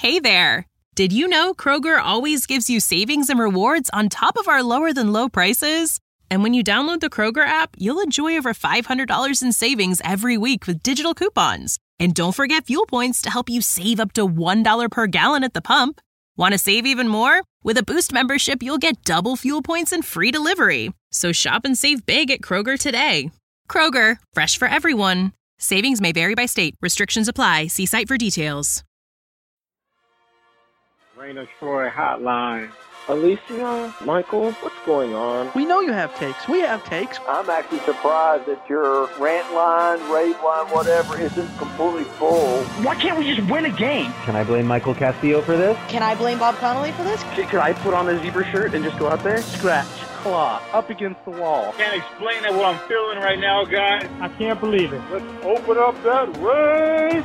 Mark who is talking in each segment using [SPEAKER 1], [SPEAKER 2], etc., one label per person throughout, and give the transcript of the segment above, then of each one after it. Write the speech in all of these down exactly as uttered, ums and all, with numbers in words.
[SPEAKER 1] Hey there! Did you know Kroger always gives you savings and rewards on top of our lower-than-low prices? And when you download the Kroger app, you'll enjoy over five hundred dollars in savings every week with digital coupons. And don't forget fuel points to help you save up to one dollar per gallon at the pump. Want to save even more? With a Boost membership, you'll get double fuel points and free delivery. So shop and save big at Kroger today. Kroger, fresh for everyone. Savings may vary by state. Restrictions apply. See site for details.
[SPEAKER 2] Rain of Troy hotline.
[SPEAKER 3] Alicia, Michael, what's going on?
[SPEAKER 4] We know you have takes. We have takes.
[SPEAKER 3] I'm actually surprised that your rant line, rave line, whatever, isn't completely full.
[SPEAKER 5] Why can't we just win a game?
[SPEAKER 6] Can I blame Michael Castillo for this?
[SPEAKER 7] Can I blame Bob Connolly for this?
[SPEAKER 3] Could I put on a zebra shirt and just go out there?
[SPEAKER 2] Scratch, claw, up against the wall. Can't explain it what I'm feeling right now, guys. I can't believe it. Let's open up that race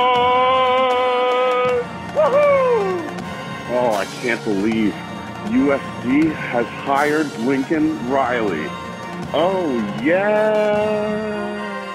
[SPEAKER 2] line! Woohoo!
[SPEAKER 8] Oh, I can't believe U S C has hired Lincoln Riley. Oh, yeah.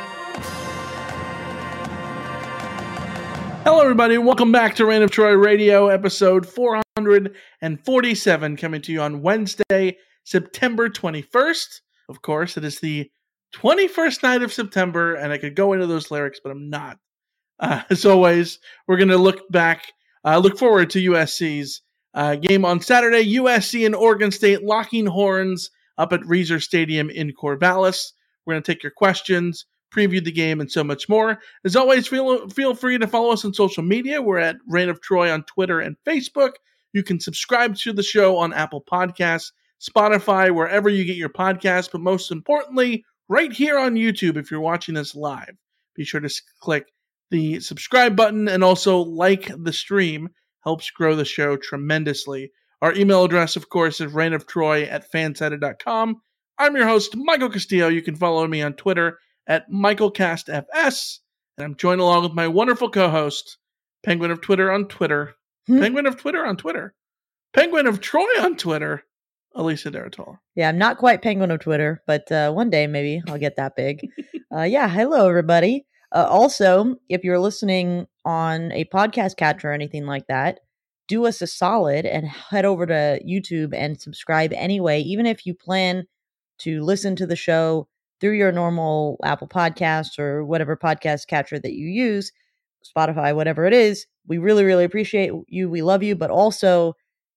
[SPEAKER 9] Hello, everybody. Welcome back to Reign of Troy Radio, episode four hundred forty-seven, coming to you on Wednesday, September twenty-first. Of course, it is the twenty-first night of September, and I could go into those lyrics, but I'm not. Uh, as always, we're going to look back, uh, look forward to U S C's Uh, game on Saturday, U S C and Oregon State locking horns up at Reser Stadium in Corvallis. We're going to take your questions, preview the game, and so much more. As always, feel feel free to follow us on social media. We're at Reign of Troy on Twitter and Facebook. You can subscribe to the show on Apple Podcasts, Spotify, wherever you get your podcasts, but most importantly, right here on YouTube if you're watching us live. Be sure to click the subscribe button and also like the stream. Helps grow the show tremendously. Our email address, of course, is reignoftroy at fansided dot com. I'm your host, Michael Castillo. You can follow me on Twitter at MichaelCastFS. And I'm joined along with my wonderful co-host, Penguin of Twitter on Twitter. Hmm? Penguin of Twitter on Twitter. Penguin of Troy on Twitter, Alicia Deratola.
[SPEAKER 7] Yeah, I'm not quite Penguin of Twitter, but uh, one day maybe I'll get that big. uh, yeah, hello, everybody. Uh, also, if you're listening on a podcast catcher or anything like that, do us a solid and head over to YouTube and subscribe anyway, even if you plan to listen to the show through your normal Apple Podcasts or whatever podcast catcher that you use, Spotify, whatever it is. We really, really appreciate you. We love you, but also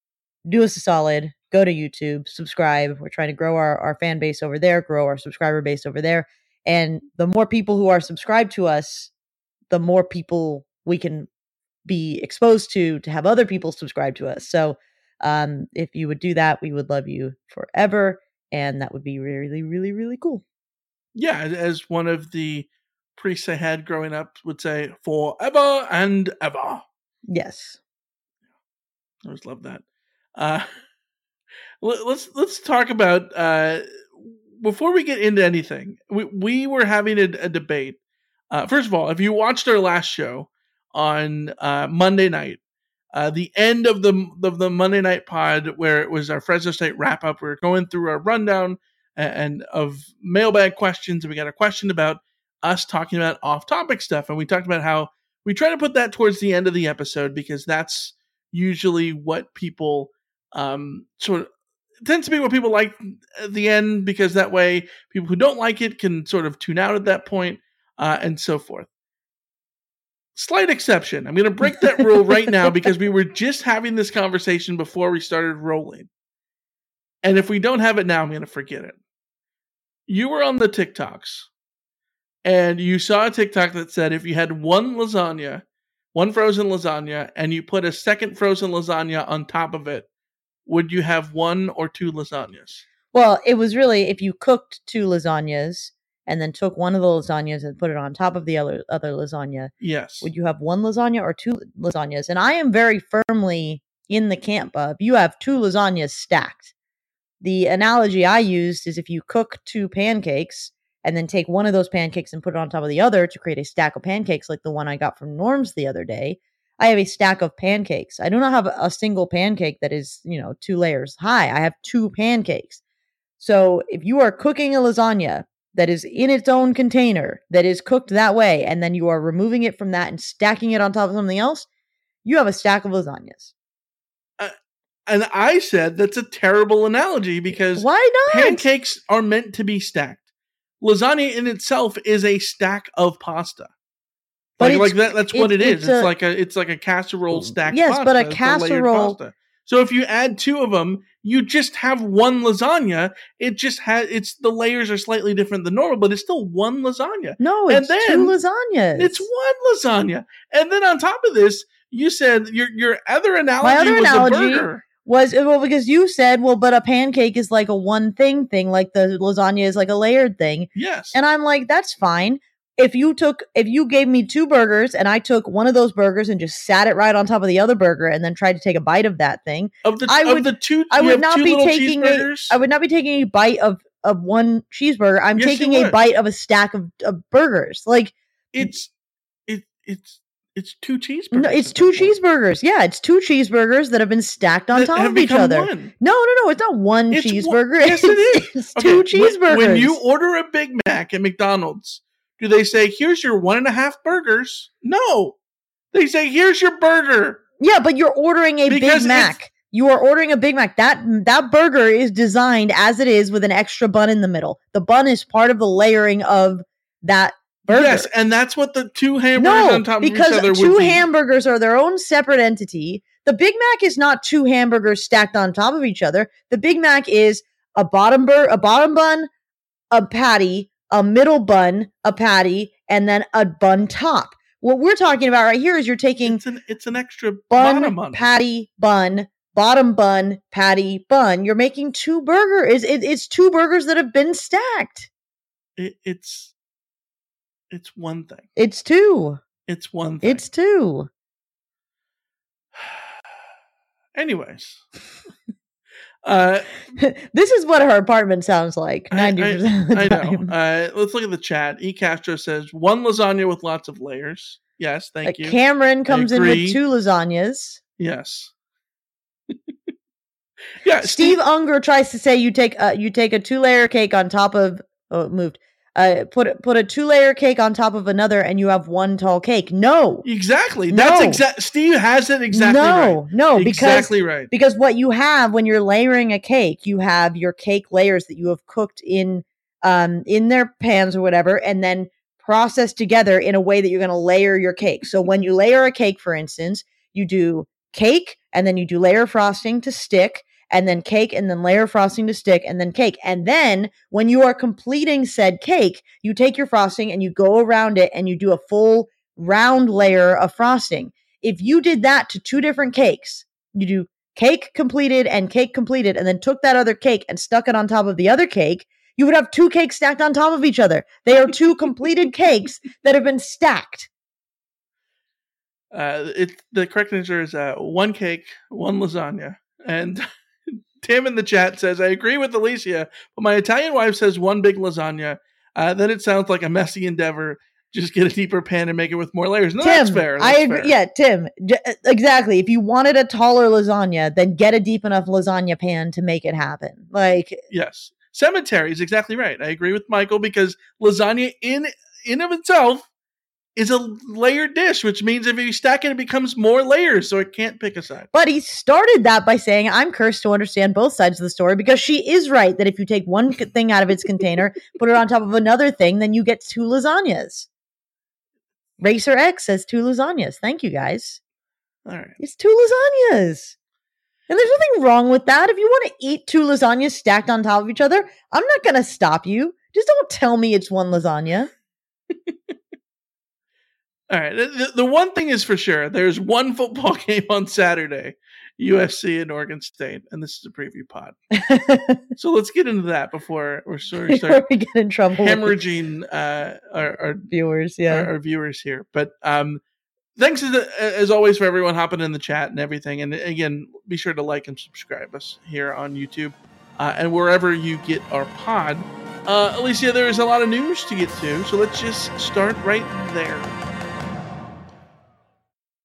[SPEAKER 7] do us a solid. Go to YouTube, subscribe. We're trying to grow our, our fan base over there, grow our subscriber base over there. And the more people who are subscribed to us, the more people we can be exposed to, to have other people subscribe to us. So um, if you would do that, we would love you forever. And that would be really, really, really cool.
[SPEAKER 9] Yeah, as one of the priests I had growing up would say, forever and ever.
[SPEAKER 7] Yes.
[SPEAKER 9] I always love that. Uh, let's, let's talk about... Uh, Before we get into anything, we, we were having a, a debate. Uh, first of all, if you watched our last show on uh, Monday night, uh, the end of the of the Monday night pod, where it was our Fresno State wrap up, we were going through our rundown and, and of mailbag questions, and we got a question about us talking about off topic stuff, and we talked about how we try to put that towards the end of the episode because that's usually what people um, sort of. It tends to be what people like at the end because that way people who don't like it can sort of tune out at that point, uh, and so forth. Slight exception. I'm going to break that rule right now because we were just having this conversation before we started rolling. And if we don't have it now, I'm going to forget it. You were on the TikToks and you saw a TikTok that said if you had one lasagna, one frozen lasagna, and you put a second frozen lasagna on top of it, would you have one or two lasagnas?
[SPEAKER 7] Well, it was really if you cooked two lasagnas and then took one of the lasagnas and put it on top of the other other lasagna.
[SPEAKER 9] Yes.
[SPEAKER 7] Would you have one lasagna or two lasagnas? And I am very firmly in the camp of you have two lasagnas stacked. The analogy I used is if you cook two pancakes and then take one of those pancakes and put it on top of the other to create a stack of pancakes like the one I got from Norm's the other day, I have a stack of pancakes. I do not have a single pancake that is, you know, two layers high. I have two pancakes. So if you are cooking a lasagna that is in its own container, that is cooked that way, and then you are removing it from that and stacking it on top of something else, You have a stack of lasagnas.
[SPEAKER 9] Uh, and I said that's a terrible analogy because
[SPEAKER 7] why not?
[SPEAKER 9] Pancakes are meant to be stacked. Lasagna in itself is a stack of pasta. But like, like that, that's what it, it is. It's, it's a, like a it's like a casserole stacked
[SPEAKER 7] yes,
[SPEAKER 9] pasta.
[SPEAKER 7] Yes, but a
[SPEAKER 9] it's
[SPEAKER 7] casserole.
[SPEAKER 9] A pasta. So if you add two of them, you just have one lasagna. It just has it's the layers are slightly different than normal, but it's still one lasagna.
[SPEAKER 7] No, it's and then, two lasagnas.
[SPEAKER 9] It's one lasagna. And then on top of this, you said your your other analogy
[SPEAKER 7] My other
[SPEAKER 9] was
[SPEAKER 7] analogy
[SPEAKER 9] a burger.
[SPEAKER 7] Was well because you said, well, but a pancake is like a one thing thing, like the lasagna is like a layered thing.
[SPEAKER 9] Yes.
[SPEAKER 7] And I'm like, that's fine. If you took, if you gave me two burgers and I took one of those burgers and just sat it right on top of the other burger and then tried to take a bite of that thing,
[SPEAKER 9] of the
[SPEAKER 7] I
[SPEAKER 9] of
[SPEAKER 7] would,
[SPEAKER 9] the two,
[SPEAKER 7] I would not be taking
[SPEAKER 9] a,
[SPEAKER 7] I would not be taking a bite of, of one cheeseburger. I'm
[SPEAKER 9] yes,
[SPEAKER 7] taking a bite of a stack of, of burgers. Like
[SPEAKER 9] it's it it's it's two cheeseburgers.
[SPEAKER 7] No, it's two cheeseburgers. Yeah, it's two cheeseburgers that have been stacked on
[SPEAKER 9] that
[SPEAKER 7] top of each other. One. No, no, no, it's not one
[SPEAKER 9] it's
[SPEAKER 7] cheeseburger.
[SPEAKER 9] One, yes, it is.
[SPEAKER 7] It's
[SPEAKER 9] okay,
[SPEAKER 7] two cheeseburgers.
[SPEAKER 9] When, when you order a Big Mac at McDonald's, do they say, here's your one and a half burgers? No. They say, here's your burger.
[SPEAKER 7] Yeah, but you're ordering a because Big Mac. You are ordering a Big Mac. That that burger is designed as it is with an extra bun in the middle. The bun is part of the layering of that burger.
[SPEAKER 9] Yes, and that's what the two hamburgers
[SPEAKER 7] no,
[SPEAKER 9] on top of each
[SPEAKER 7] other
[SPEAKER 9] would be.
[SPEAKER 7] because two hamburgers are their own separate entity. The Big Mac is not two hamburgers stacked on top of each other. The Big Mac is a bottom bur- a bottom bun, a patty, a middle bun, a patty, and then a bun top. What we're talking about right here is you're taking
[SPEAKER 9] it's an, it's an extra
[SPEAKER 7] bun,
[SPEAKER 9] bottom bun.
[SPEAKER 7] patty, bun, bottom bun, patty, bun. You're making two burgers. It, it's two burgers that have been stacked.
[SPEAKER 9] It, it's it's one thing.
[SPEAKER 7] It's two.
[SPEAKER 9] It's one thing.
[SPEAKER 7] It's two.
[SPEAKER 9] Anyways. Uh,
[SPEAKER 7] this is what her apartment sounds like ninety percent of the
[SPEAKER 9] I
[SPEAKER 7] time.
[SPEAKER 9] know. Uh, let's look at the chat. E. Castro says, one lasagna with lots of layers. Yes, thank
[SPEAKER 7] uh,
[SPEAKER 9] you.
[SPEAKER 7] Cameron comes in with two lasagnas.
[SPEAKER 9] Yes. yeah.
[SPEAKER 7] Steve,
[SPEAKER 9] Steve
[SPEAKER 7] Unger tries to say you take uh, you take a two layer cake on top of oh it moved. Uh, put put a two layer cake on top of another, and you have one tall cake. No,
[SPEAKER 9] exactly.
[SPEAKER 7] No.
[SPEAKER 9] That's exact. Steve has it exactly
[SPEAKER 7] no,
[SPEAKER 9] right.
[SPEAKER 7] No, no, because
[SPEAKER 9] exactly right.
[SPEAKER 7] Because what you have when you're layering a cake, you have your cake layers that you have cooked in um in their pans or whatever, and then processed together in a way that you're going to layer your cake. So when you layer a cake, for instance, you do cake, and then you do layer frosting to stick. And then cake, and then layer frosting to stick, and then cake. And then when you are completing said cake, you take your frosting and you go around it and you do a full round layer of frosting. If you did that to two different cakes, you do cake completed and cake completed, and then took that other cake and stuck it on top of the other cake, you would have two cakes stacked on top of each other. They are two completed cakes that have been stacked.
[SPEAKER 9] Uh, it, the correct answer is uh, one cake, one lasagna. And Tim in the chat says, I agree with Alicia, but my Italian wife says one big lasagna. Uh, then it sounds like a messy endeavor. Just get a deeper pan and make it with more layers. No,
[SPEAKER 7] Tim,
[SPEAKER 9] that's fair. That's
[SPEAKER 7] I agree.
[SPEAKER 9] Fair.
[SPEAKER 7] Yeah, Tim, j- exactly. If you wanted a taller lasagna, then get a deep enough lasagna pan to make it happen. Like,
[SPEAKER 9] yes, cemetery is exactly right. I agree with Michael because lasagna in in of itself is a layered dish, which means if you stack it, it becomes more layers, so it can't pick a side.
[SPEAKER 7] But he started that by saying, I'm cursed to understand both sides of the story, because she is right that if you take one thing out of its container, put it on top of another thing, then you get two lasagnas. Racer X says two lasagnas. Thank you, guys.
[SPEAKER 9] All right.
[SPEAKER 7] It's two lasagnas. And there's nothing wrong with that. If you want to eat two lasagnas stacked on top of each other, I'm not going to stop you. Just don't tell me it's one lasagna.
[SPEAKER 9] All right. The, the one thing is for sure, there's one football game on Saturday, U S C and Oregon State, and this is a preview pod. So let's get into that before we're sort of start
[SPEAKER 7] we get in trouble
[SPEAKER 9] hemorrhaging uh, our, our
[SPEAKER 7] viewers, yeah,
[SPEAKER 9] our, our viewers here. But um, thanks as, as always for everyone hopping in the chat and everything. And again, be sure to like and subscribe us here on YouTube uh, and wherever you get our pod. Uh, Alicia, there is a lot of news to get to, so let's just start right there.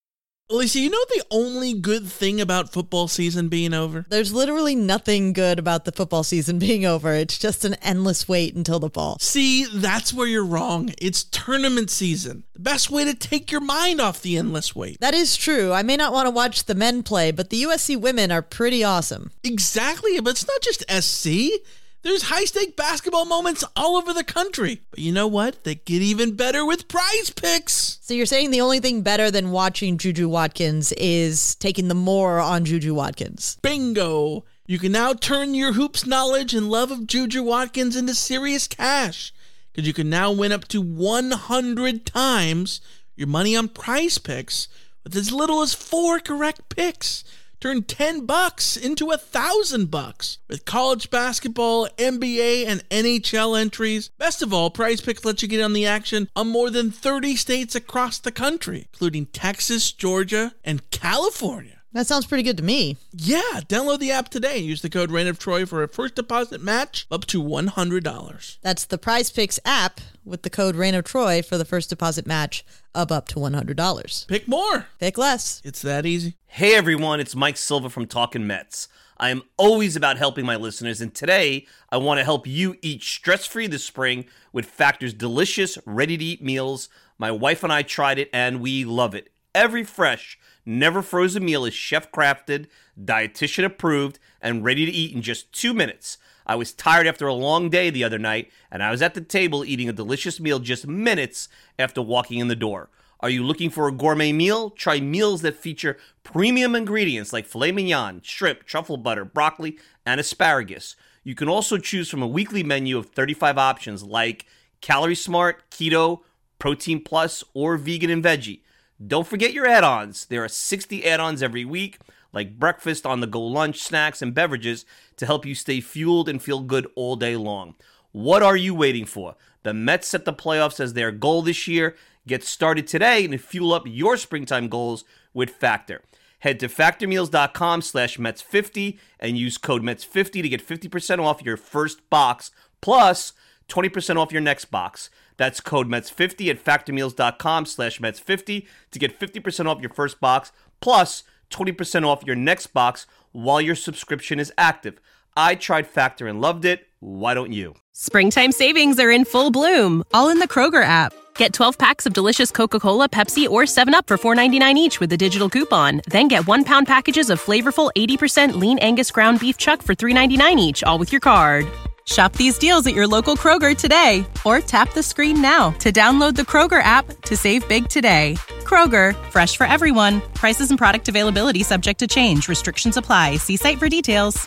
[SPEAKER 9] Alicia, you know the only good thing about football season being over?
[SPEAKER 7] There's literally nothing good about the football season being over. It's just an endless wait until the fall.
[SPEAKER 9] See, that's where you're wrong. It's tournament season. The best way to take your mind off the endless wait.
[SPEAKER 7] That is true. I may not want to watch the men play, but the U S C women are pretty awesome.
[SPEAKER 9] Exactly, but it's not just S C. There's high-stake basketball moments all over the country. But you know what? They get even better with Prize Picks.
[SPEAKER 7] So you're saying the only thing better than watching Juju Watkins is taking the more on Juju Watkins?
[SPEAKER 9] Bingo! You can now turn your hoops knowledge and love of Juju Watkins into serious cash. Because you can now win up to one hundred times your money on Prize Picks with as little as four correct picks. Turn ten bucks into a thousand bucks with college basketball, N B A, and N H L entries. Best of all, Prize Picks lets you get on the action on more than thirty states across the country, including Texas, Georgia, and California.
[SPEAKER 7] That sounds pretty good to me.
[SPEAKER 9] Yeah, download the app today. Use the code Reign of Troy for a first deposit match up to one hundred dollars.
[SPEAKER 7] That's the Prize Picks app with the code Reign of Troy for the first deposit match of up to one hundred dollars.
[SPEAKER 9] Pick more.
[SPEAKER 7] Pick less.
[SPEAKER 9] It's that easy.
[SPEAKER 10] Hey everyone, it's Mike Silva from Talkin' Mets. I am always about helping my listeners, and today I want to help you eat stress-free this spring with Factor's delicious, ready-to-eat meals. My wife and I tried it, and we love it. Every fresh, never frozen meal is chef-crafted, dietitian approved, and ready to eat in just two minutes. I was tired after a long day the other night, and I was at the table eating a delicious meal just minutes after walking in the door. Are you looking for a gourmet meal? Try meals that feature premium ingredients like filet mignon, shrimp, truffle butter, broccoli, and asparagus. You can also choose from a weekly menu of thirty-five options like Calorie Smart, Keto, Protein Plus, or Vegan and Veggie. Don't forget your add-ons. There are sixty add-ons every week, like breakfast, on-the-go lunch, snacks, and beverages to help you stay fueled and feel good all day long. What are you waiting for? The Mets set the playoffs as their goal this year. Get started today and fuel up your springtime goals with Factor. Head to factormeals.com slash Mets50 and use code Mets fifty to get fifty percent off your first box, plus twenty percent off your next box. That's code Mets fifty at factormeals.com slash Mets50 to get fifty percent off your first box, plus twenty percent off your next box while your subscription is active. I tried Factor and loved it. Why don't you?
[SPEAKER 1] Springtime savings are in full bloom, all in the Kroger app. Get twelve packs of delicious Coca-Cola, Pepsi, or seven up for four ninety-nine each with a digital coupon. Then get one-pound packages of flavorful eighty percent lean Angus ground beef chuck for three ninety-nine each, all with your card. Shop these deals at your local Kroger today, or tap the screen now to download the Kroger app to save big today. Kroger, fresh for everyone. Prices and product availability subject to change. Restrictions apply. See site for details.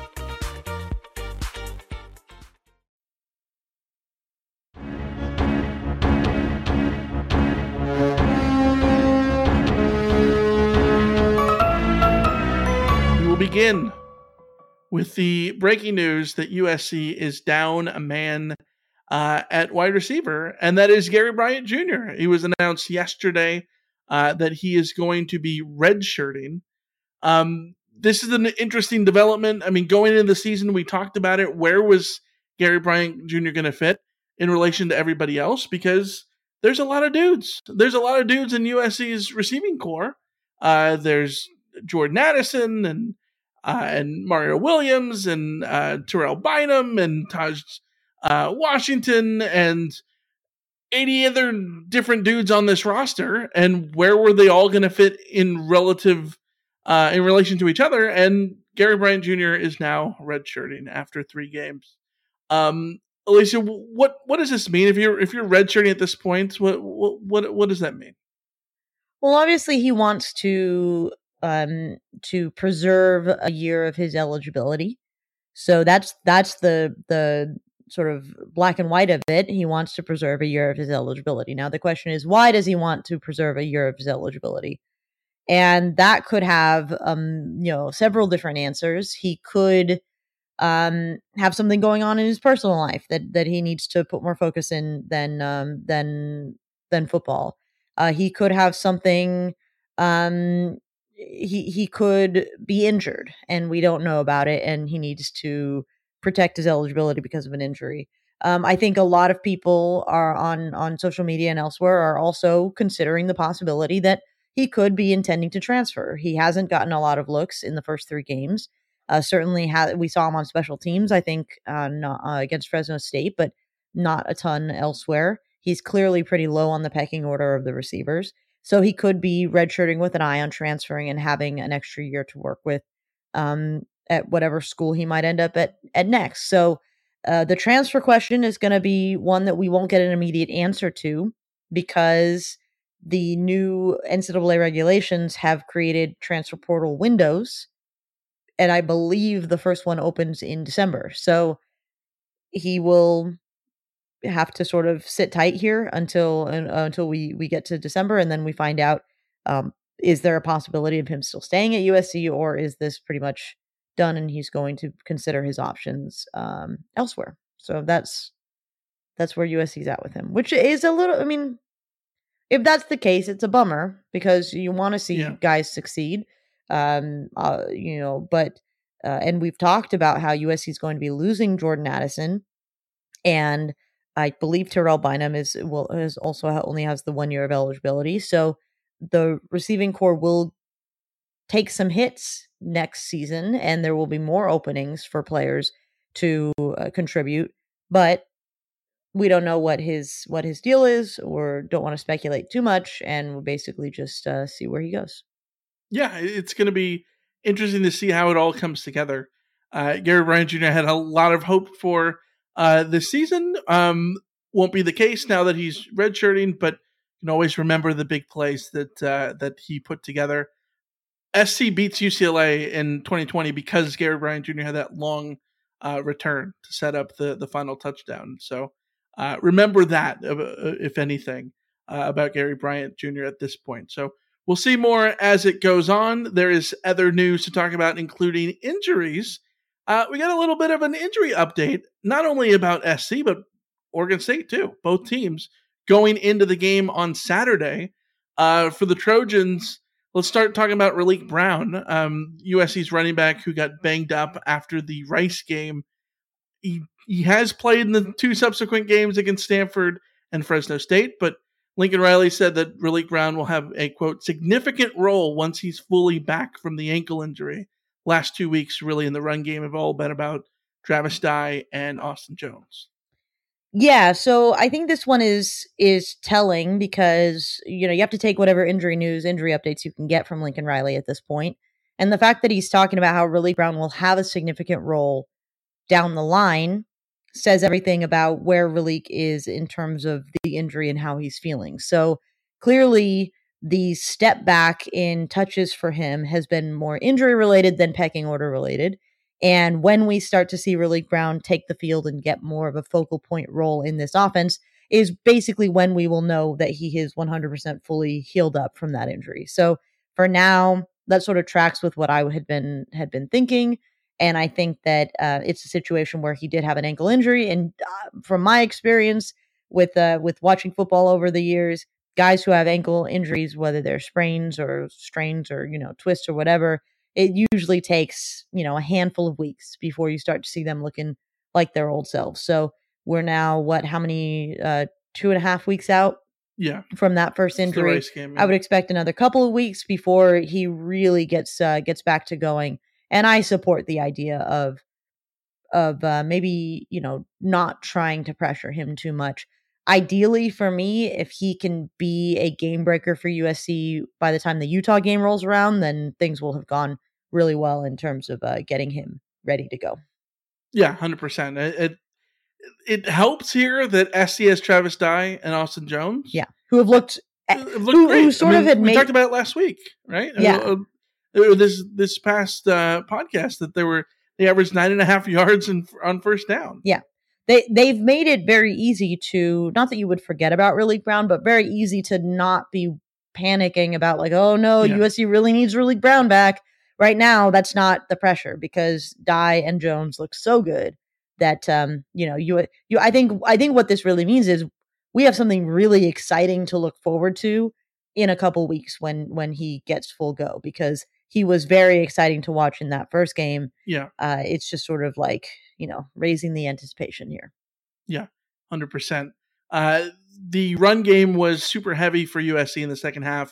[SPEAKER 9] Begin with the breaking news that U S C is down a man uh, at wide receiver, and that is Gary Bryant Junior It was announced yesterday uh, that he is going to be redshirting. Um, this is an interesting development. I mean, going into the season, we talked about it. Where was Gary Bryant Junior going to fit in relation to everybody else? Because there's a lot of dudes. There's a lot of dudes in U S C's receiving core. Uh, there's Jordan Addison and Uh, and Mario Williams and uh, Terrell Bynum and Taj uh, Washington and eighty other different dudes on this roster. And where were they all going to fit in relative, uh, in relation to each other? And Gary Bryant Junior is now redshirting after three games. Um, Alicia, what what does this mean? If you're if you're redshirting at this point, what what what does that mean?
[SPEAKER 7] Well, obviously he wants to. Um, to preserve a year of his eligibility. So that's that's the the sort of black and white of it. He wants to preserve a year of his eligibility. Now the question is, why does he want to preserve a year of his eligibility? And that could have um, you know, several different answers. He could um have something going on in his personal life that that he needs to put more focus in than um than than football. Uh, he could have something um he he could be injured and we don't know about it, and he needs to protect his eligibility because of an injury. Um, I think a lot of people are on, on social media and elsewhere are also considering the possibility that he could be intending to transfer. He hasn't gotten a lot of looks in the first three games. Uh, certainly, ha- we saw him on special teams, I think, uh, not, uh, against Fresno State, but not a ton elsewhere. He's clearly pretty low on the pecking order of the receivers. So he could be redshirting with an eye on transferring and having an extra year to work with um, at whatever school he might end up at, at next. So uh, the transfer question is going to be one that we won't get an immediate answer to because the new N C double A regulations have created transfer portal windows. And I believe the first one opens in December. So he will have to sort of sit tight here until uh, until we, we get to December. And then we find out, um, is there a possibility of him still staying at U S C, or is this pretty much done and he's going to consider his options um, elsewhere? So that's that's where U S C's at with him, which is a little, I mean, if that's the case, it's a bummer because you want to see yeah. guys succeed. Um, uh, you know, but, uh, and we've talked about how U S C is going to be losing Jordan Addison, and I believe Terrell Bynum is, will, is also only has the one year of eligibility. So the receiving core will take some hits next season, and there will be more openings for players to uh, contribute, but we don't know what his, what his deal is, or don't want to speculate too much. And we'll basically just uh, see where he goes.
[SPEAKER 9] Yeah, it's going to be interesting to see how it all comes together. Uh, Gary Bryant Junior had a lot of hope for uh, this season. Um, won't be the case now that he's redshirting, but you can always remember the big plays that uh, that he put together. S C beats U C L A in twenty twenty because Gary Bryant Junior had that long uh, return to set up the, the final touchdown. So uh, remember that, uh, if anything, uh, about Gary Bryant Junior at this point. So we'll see more as it goes on. There is other news to talk about, including injuries. Uh, we got a little bit of an injury update, not only about S C, but Oregon State too. Both teams going into the game on Saturday. Uh, for the Trojans, let's start talking about Raleek Brown, um, U S C's running back who got banged up after the Rice game. He, he has played in the two subsequent games against Stanford and Fresno State, but Lincoln Riley said that Raleek Brown will have a, quote, significant role once he's fully back from the ankle injury. Last two weeks, really, in the run game have all been about Travis Dye and Austin Jones.
[SPEAKER 7] Yeah, so I think this one is is telling because, you know, you have to take whatever injury news, injury updates you can get from Lincoln Riley at this point. And the fact that he's talking about how Raleek Brown will have a significant role down the line says everything about where Raleek is in terms of the injury and how he's feeling. So clearly the step back in touches for him has been more injury related than pecking order related. And when we start to see Raleek Brown take the field and get more of a focal point role in this offense is basically when we will know that he is one hundred percent fully healed up from that injury. So for now, that sort of tracks with what I had been had been thinking. And I think that uh, it's a situation where he did have an ankle injury. And uh, from my experience with uh, with watching football over the years, guys who have ankle injuries, whether they're sprains or strains or, you know, twists or whatever, it usually takes, you know, a handful of weeks before you start to see them looking like their old selves. So we're now, what, how many, uh, two and a half weeks out
[SPEAKER 9] yeah.
[SPEAKER 7] from that first injury? Game, yeah. I would expect another couple of weeks before he really gets uh, gets back to going. And I support the idea of, of uh, maybe, you know, not trying to pressure him too much. Ideally for me, if he can be a game breaker for U S C by the time the Utah game rolls around, then things will have gone really well in terms of uh, getting him ready to go.
[SPEAKER 9] Yeah, one hundred percent. It, it it helps here that S C has Travis Dye and Austin Jones.
[SPEAKER 7] Yeah, who have looked,
[SPEAKER 9] have looked
[SPEAKER 7] who,
[SPEAKER 9] great.
[SPEAKER 7] who sort
[SPEAKER 9] I mean,
[SPEAKER 7] of had
[SPEAKER 9] we
[SPEAKER 7] made,
[SPEAKER 9] talked about it last week, right?
[SPEAKER 7] Yeah.
[SPEAKER 9] Uh, uh, this this past uh, podcast that they were they averaged nine and a half yards in, on first down.
[SPEAKER 7] Yeah. They, they've made it very easy to, not that you would forget about Raleek Brown, but very easy to not be panicking about like, oh no, yeah. U S C really needs Raleek Brown back. Right now, that's not the pressure because Dye and Jones look so good that, um, you know, you, you, I think, I think what this really means is we have something really exciting to look forward to in a couple weeks when, when he gets full go, because he was very exciting to watch in that first game.
[SPEAKER 9] Yeah.
[SPEAKER 7] Uh, it's just sort of like, you know, raising the anticipation here.
[SPEAKER 9] Yeah, one hundred percent. Uh, the run game was super heavy for U S C in the second half.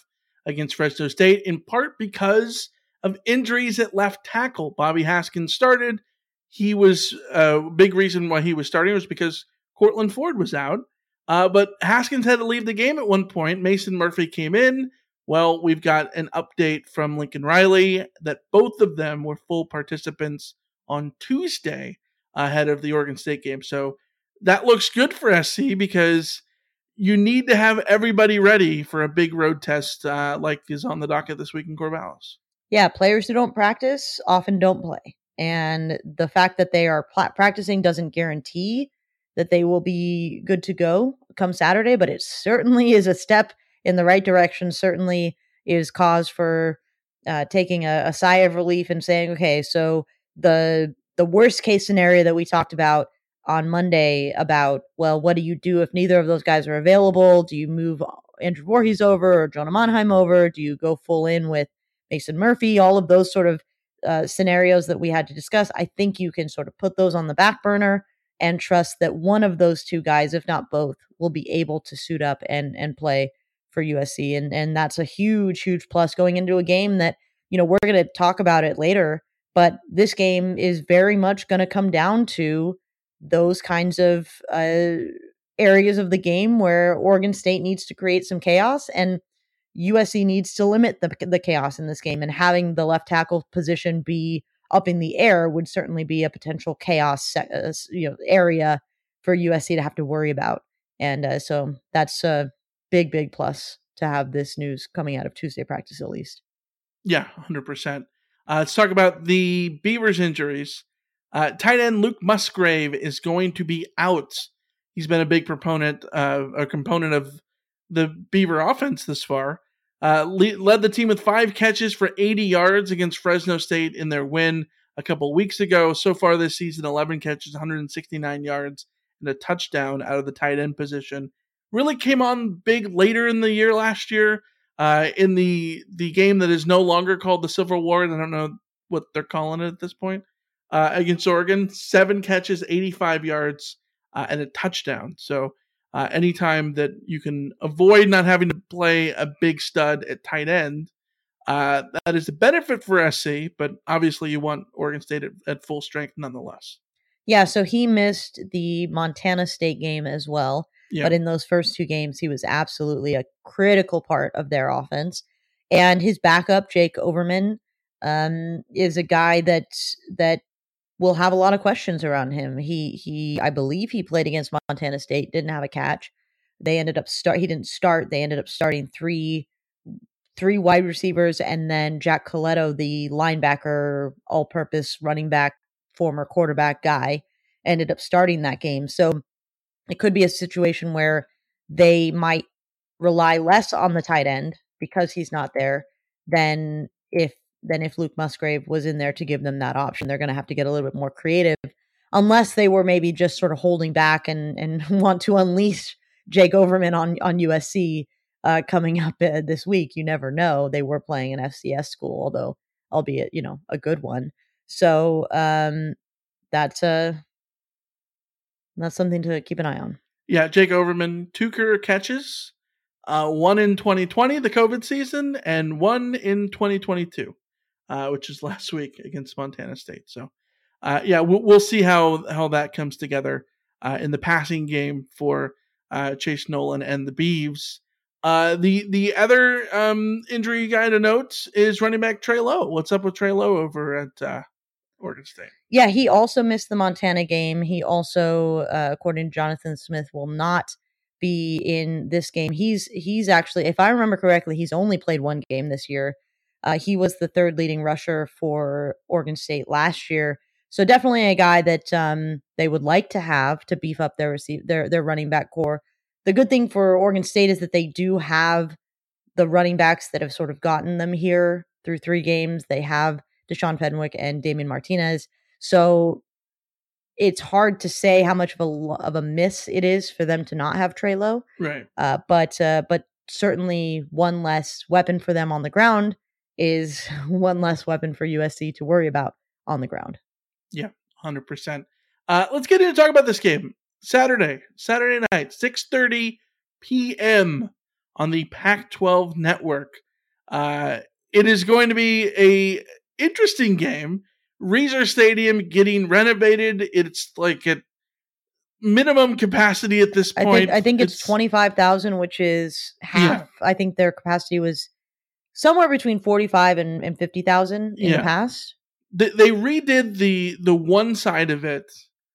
[SPEAKER 9] against Fresno State, in part because of injuries at left tackle. Bobby Haskins started. He was a uh, big reason why he was starting was because Cortland Ford was out. Uh, but Haskins had to leave the game at one point. Mason Murphy came in. Well, we've got an update from Lincoln Riley that both of them were full participants on Tuesday ahead of the Oregon State game. So that looks good for S C because you need to have everybody ready for a big road test uh, like is on the docket this week in Corvallis.
[SPEAKER 7] Yeah, players who don't practice often don't play. And the fact that they are pl- practicing doesn't guarantee that they will be good to go come Saturday, but it certainly is a step in the right direction, certainly is cause for uh, taking a, a sigh of relief and saying, okay, so the the worst case scenario that we talked about on Monday about, well, what do you do if neither of those guys are available? Do you move Andrew Voorhees over or Jonah Monheim over? Do you go full in with Mason Murphy? All of those sort of uh, scenarios that we had to discuss, I think you can sort of put those on the back burner and trust that one of those two guys, if not both, will be able to suit up and and play for U S C. And and that's a huge, huge plus going into a game that, you know, we're going to talk about it later, but this game is very much going to come down to those kinds of uh, areas of the game where Oregon State needs to create some chaos and U S C needs to limit the, the chaos in this game. And having the left tackle position be up in the air would certainly be a potential chaos uh, you know, area for U S C to have to worry about. And uh, so that's a big, big plus to have this news coming out of Tuesday practice at least.
[SPEAKER 9] Yeah, one hundred percent. Uh, let's talk about the Beavers injuries. Uh, tight end Luke Musgrave is going to be out. He's been a big proponent, uh, a component of the Beaver offense this far. Uh, le- led the team with five catches for eighty yards against Fresno State in their win a couple weeks ago. So far this season, eleven catches, one hundred sixty-nine yards, and a touchdown out of the tight end position. Really came on big later in the year last year uh, in the the game that is no longer called the Civil War. I don't know what they're calling it at this point. Uh, against Oregon, seven catches, eighty-five yards, uh, and a touchdown. So uh, anytime that you can avoid not having to play a big stud at tight end, uh, that is a benefit for S C, but obviously you want Oregon State at, at full strength nonetheless.
[SPEAKER 7] Yeah, so he missed the Montana State game as well. Yeah. But in those first two games, he was absolutely a critical part of their offense. And his backup, Jake Overman, um, is a guy that that will have a lot of questions around him. He he, I believe he played against Montana State, didn't have a catch. They ended up start. He didn't start. They ended up starting three three wide receivers, and then Jack Coletto, the linebacker, all-purpose running back, former quarterback guy, ended up starting that game. So it could be a situation where they might rely less on the tight end because he's not there than if than if Luke Musgrave was in there to give them that option. They're going to have to get a little bit more creative, unless they were maybe just sort of holding back and, and want to unleash Jake Overman on, on U S C uh, coming up uh, this week. You never know. They were playing an F C S school, although albeit, you know, a good one. So um, that's uh, that's something to keep an eye on.
[SPEAKER 9] Yeah, Jake Overman, two career catches, uh, one in twenty twenty, the COVID season, and one in twenty twenty-two, uh, which is last week against Montana State. So, uh, yeah, we'll, we'll see how, how that comes together uh, in the passing game for uh, Chase Nolan and the Beavs. Uh, the the other um, injury guy to note is running back Trey Lowe. What's up with Trey Lowe over at uh, Oregon State?
[SPEAKER 7] Yeah, he also missed the Montana game. He also, uh, according to Jonathan Smith, will not be in this game. He's he's actually, if I remember correctly, he's only played one game this year. Uh, he was the third leading rusher for Oregon State last year. So definitely a guy that um, they would like to have to beef up their receive their their running back core. The good thing for Oregon State is that they do have the running backs that have sort of gotten them here through three games. They have Deshaun Fenwick and Damian Martinez. So it's hard to say how much of a of a miss it is for them to not have Trey Lowe.
[SPEAKER 9] Right.
[SPEAKER 7] Uh, but uh, but certainly one less weapon for them on the ground is one less weapon for U S C to worry about on the ground.
[SPEAKER 9] Yeah, one hundred percent. Uh, let's get into talk about this game. Saturday, Saturday night, six thirty p.m. on the Pac twelve network. Uh, it is going to be a interesting game. Reser Stadium getting renovated. It's like at minimum capacity at this point.
[SPEAKER 7] I think, I think it's, it's twenty-five thousand, which is half. Yeah. I think their capacity was somewhere between forty-five and, and fifty thousand in yeah. the past.
[SPEAKER 9] They, they redid the the one side of it.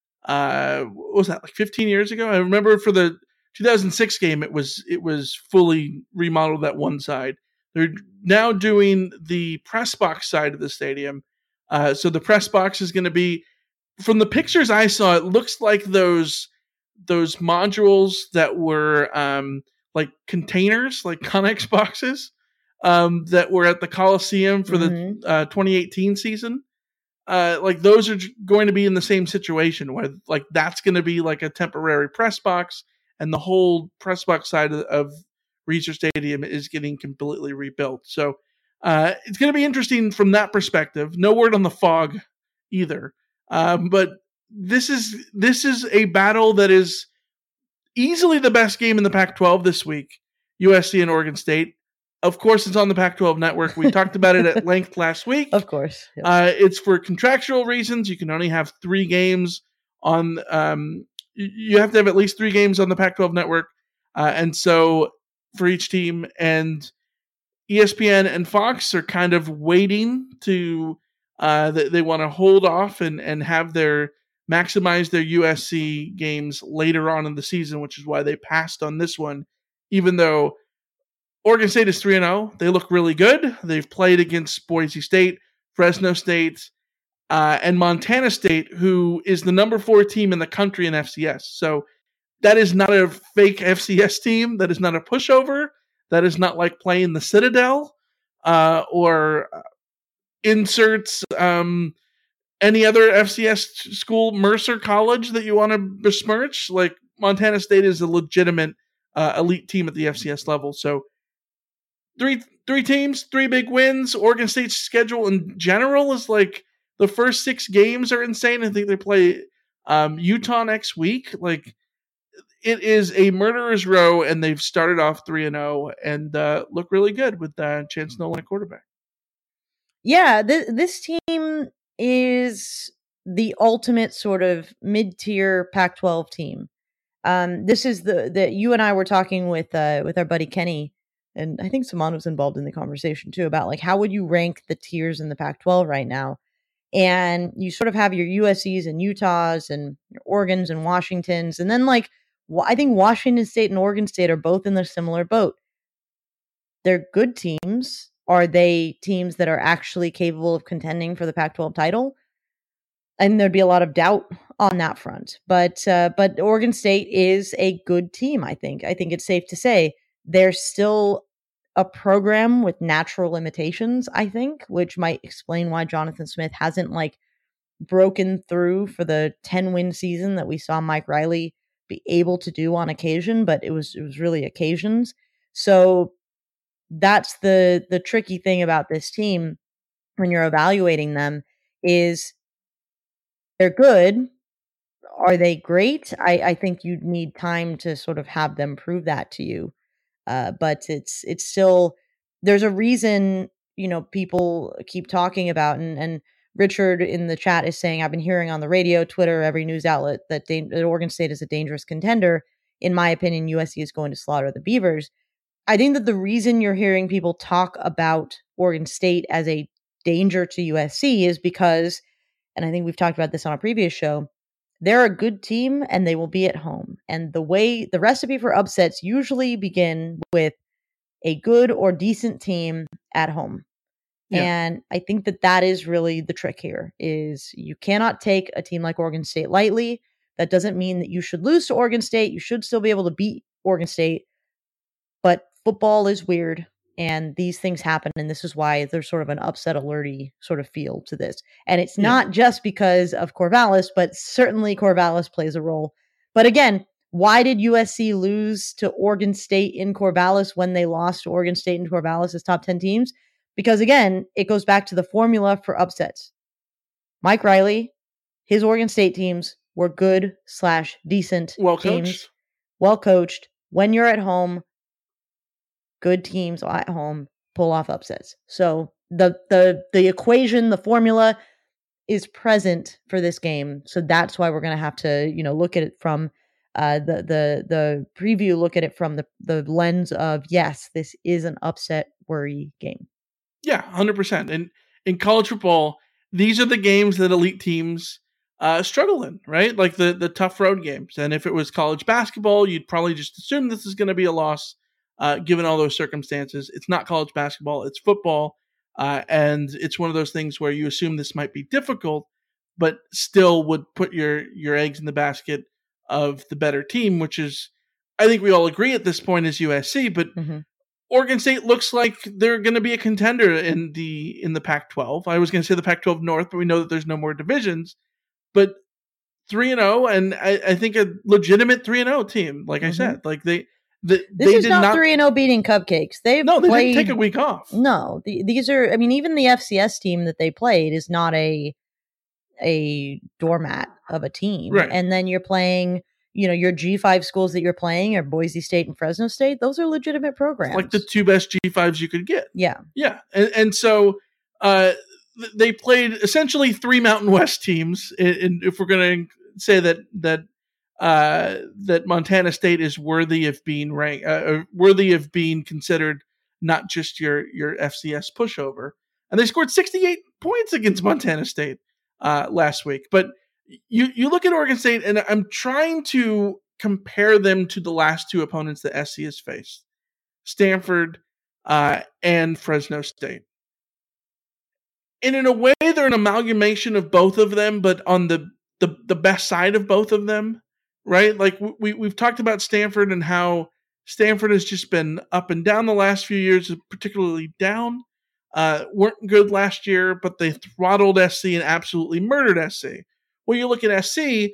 [SPEAKER 9] Uh, what was that, like fifteen years ago? I remember for the two thousand six game, it was it was fully remodeled that one side. They're now doing the press box side of the stadium. Uh, so the press box is going to be, from the pictures I saw, it looks like those those modules that were um, like containers, like Connex boxes, um, that were at the Coliseum for mm-hmm. the uh, twenty eighteen season. Uh, like those are going to be in the same situation where like that's going to be like a temporary press box, and the whole press box side of, of Reser Stadium is getting completely rebuilt. So uh, it's going to be interesting from that perspective. No word on the fog either. Um, but this is this is a battle that is easily the best game in the Pac twelve this week. U S C and Oregon State. Of course, it's on the Pac twelve network. We talked about it at length last week.
[SPEAKER 7] Of course. Yep.
[SPEAKER 9] Uh, it's for contractual reasons. You can only have three games on um, – you have to have at least three games on the Pac twelve network. Uh, and so for each team. And E S P N and Fox are kind of waiting to uh, – they, they want to hold off and, and have their – maximize their U S C games later on in the season, which is why they passed on this one, even though – Oregon State is three and oh. They look really good. They've played against Boise State, Fresno State, uh, and Montana State, who is the number four team in the country in F C S. So that is not a fake F C S team. That is not a pushover. That is not like playing the Citadel uh, or inserts um, any other F C S school, Mercer College, that you want to besmirch. Like Montana State is a legitimate uh, elite team at the F C S level. So Three three teams, three big wins. Oregon State's schedule in general is like the first six games are insane. I think they play um, Utah next week. Like it is a murderer's row, and they've started off three and zero and uh, look really good with uh, Chance Nolan at quarterback.
[SPEAKER 7] Yeah, th- this team is the ultimate sort of mid-tier Pac twelve team. Um, this is the that you and I were talking with uh, with our buddy Kenny. And I think Saman was involved in the conversation too about like, how would you rank the tiers in the Pac twelve right now? And you sort of have your U S Cs and Utahs and your Oregons and Washingtons. And then like, I think Washington State and Oregon State are both in a similar boat. They're good teams. Are they teams that are actually capable of contending for the Pac twelve title? And there'd be a lot of doubt on that front. But, uh, but Oregon State is a good team, I think. I think it's safe to say. They're still a program with natural limitations, I think, which might explain why Jonathan Smith hasn't like broken through for the ten-win season that we saw Mike Riley be able to do on occasion, but it was it was really occasions. So that's the the tricky thing about this team when you're evaluating them is they're good. Are they great? I, I think you'd need time to sort of have them prove that to you. Uh, but it's it's still, there's a reason, you know, people keep talking about, and, and Richard in the chat is saying, I've been hearing on the radio, Twitter, every news outlet that, da- that Oregon State is a dangerous contender. In my opinion, U S C is going to slaughter the Beavers. I think that the reason you're hearing people talk about Oregon State as a danger to U S C is because, and I think we've talked about this on a previous show, they're a good team and they will be at home. And the way the recipe for upsets usually begin with a good or decent team at home. Yeah. And I think that that is really the trick here is you cannot take a team like Oregon State lightly. That doesn't mean that you should lose to Oregon State. You should still be able to beat Oregon State, but football is weird. And these things happen, and this is why there's sort of an upset alerty sort of feel to this. And it's not yeah. just because of Corvallis, but certainly Corvallis plays a role. But again, why did U S C lose to Oregon State in Corvallis when they lost to Oregon State and Corvallis as top ten teams? Because again, it goes back to the formula for upsets. Mike Riley, his Oregon State teams were good slash decent
[SPEAKER 9] well
[SPEAKER 7] teams.
[SPEAKER 9] Coached.
[SPEAKER 7] Well coached. When you're at home, good teams at home pull off upsets. So the the the equation, the formula is present for this game. So that's why we're going to have to, you know, look at it from uh, the the the preview. Look at it from the the lens of, yes, this is an upset worry game.
[SPEAKER 9] Yeah, one hundred percent. And in college football, these are the games that elite teams uh, struggle in, right? Like the the tough road games. And if it was college basketball, you'd probably just assume this is going to be a loss, uh, given all those circumstances. It's not college basketball; it's football, uh, and it's one of those things where you assume this might be difficult, but still would put your your eggs in the basket of the better team, which is, I think we all agree at this point, is U S C. But
[SPEAKER 7] mm-hmm.
[SPEAKER 9] Oregon State looks like they're going to be a contender in the in the Pac twelve. I was going to say the Pac twelve North, but we know that there's no more divisions. But three and zero, and I, I think a legitimate three and zero team. Like mm-hmm. I said, like they, the,
[SPEAKER 7] this
[SPEAKER 9] they
[SPEAKER 7] is
[SPEAKER 9] did
[SPEAKER 7] not
[SPEAKER 9] not
[SPEAKER 7] three and zero beating cupcakes. They've
[SPEAKER 9] no, they
[SPEAKER 7] played,
[SPEAKER 9] didn't take a week off.
[SPEAKER 7] No, the, these are. I mean, even the F C S team that they played is not a a doormat of a team.
[SPEAKER 9] Right.
[SPEAKER 7] And then you're playing. You know, your G five schools that you're playing are Boise State and Fresno State. Those are legitimate programs.
[SPEAKER 9] Like the two best G fives you could get.
[SPEAKER 7] Yeah.
[SPEAKER 9] Yeah. And, and so uh, th- they played essentially three Mountain West teams. And if we're going to say that that uh, that Montana State is worthy of being ranked, uh, worthy of being considered not just your, your F C S pushover. And they scored sixty-eight points against Montana State uh, last week. But You you look at Oregon State, and I'm trying to compare them to the last two opponents that S C has faced, Stanford uh, and Fresno State. And in a way, they're an amalgamation of both of them, but on the, the, the best side of both of them, right? Like we, we've talked about Stanford and how Stanford has just been up and down the last few years, particularly down. Uh, weren't good last year, but they throttled S C and absolutely murdered S C. Well, you look at S C,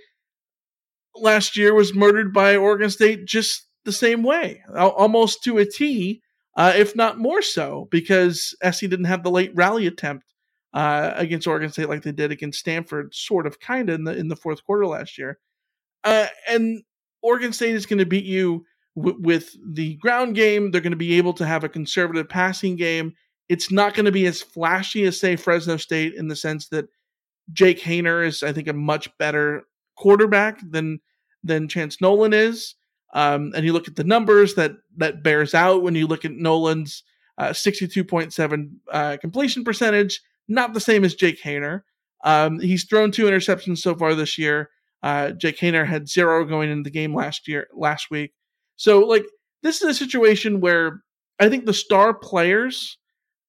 [SPEAKER 9] last year was murdered by Oregon State just the same way, almost to a T, uh, if not more so, because S C didn't have the late rally attempt uh, against Oregon State like they did against Stanford, sort of, kind of, in the in the fourth quarter last year. Uh, and Oregon State is going to beat you w- with the ground game. They're going to be able to have a conservative passing game. It's not going to be as flashy as, say, Fresno State, in the sense that Jake Haener is, I think, a much better quarterback than than Chance Nolan is. Um, and you look at the numbers, that that bears out when you look at Nolan's uh, sixty-two point seven uh, completion percentage, not the same as Jake Haener. Um, he's thrown two interceptions so far this year. Uh, Jake Haener had zero going into the game last year, last week. So, like, this is a situation where I think the star players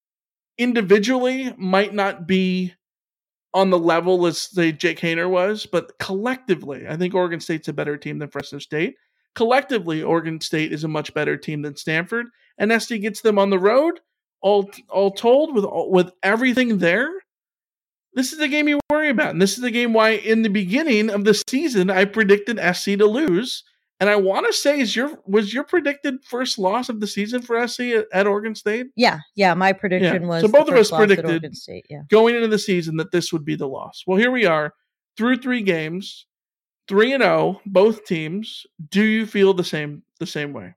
[SPEAKER 9] individually might not be on the level as, say, Jake Haener was, but collectively, I think Oregon State's a better team than Fresno State. Collectively, Oregon State is a much better team than Stanford, and S C gets them on the road. All all told, with all, with everything there, this is the game you worry about, and this is the game why in the beginning of the season I predicted S C to lose. And I want to say, is your was your predicted first loss of the season for S C at, at Oregon State?
[SPEAKER 7] Yeah, yeah. My prediction
[SPEAKER 9] yeah.
[SPEAKER 7] was
[SPEAKER 9] so both of us predicted
[SPEAKER 7] State, yeah.
[SPEAKER 9] going into the season that this would be the loss. Well, here we are through three games, three and zero, both teams. Do you feel the same the same way?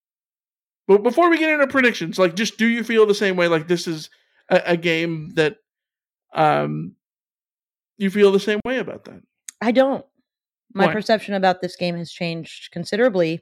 [SPEAKER 9] But before we get into predictions, like, just do you feel the same way? Like, this is a, a game that um you feel the same way about that?
[SPEAKER 7] I don't. My
[SPEAKER 9] Why?
[SPEAKER 7] perception about this game has changed considerably.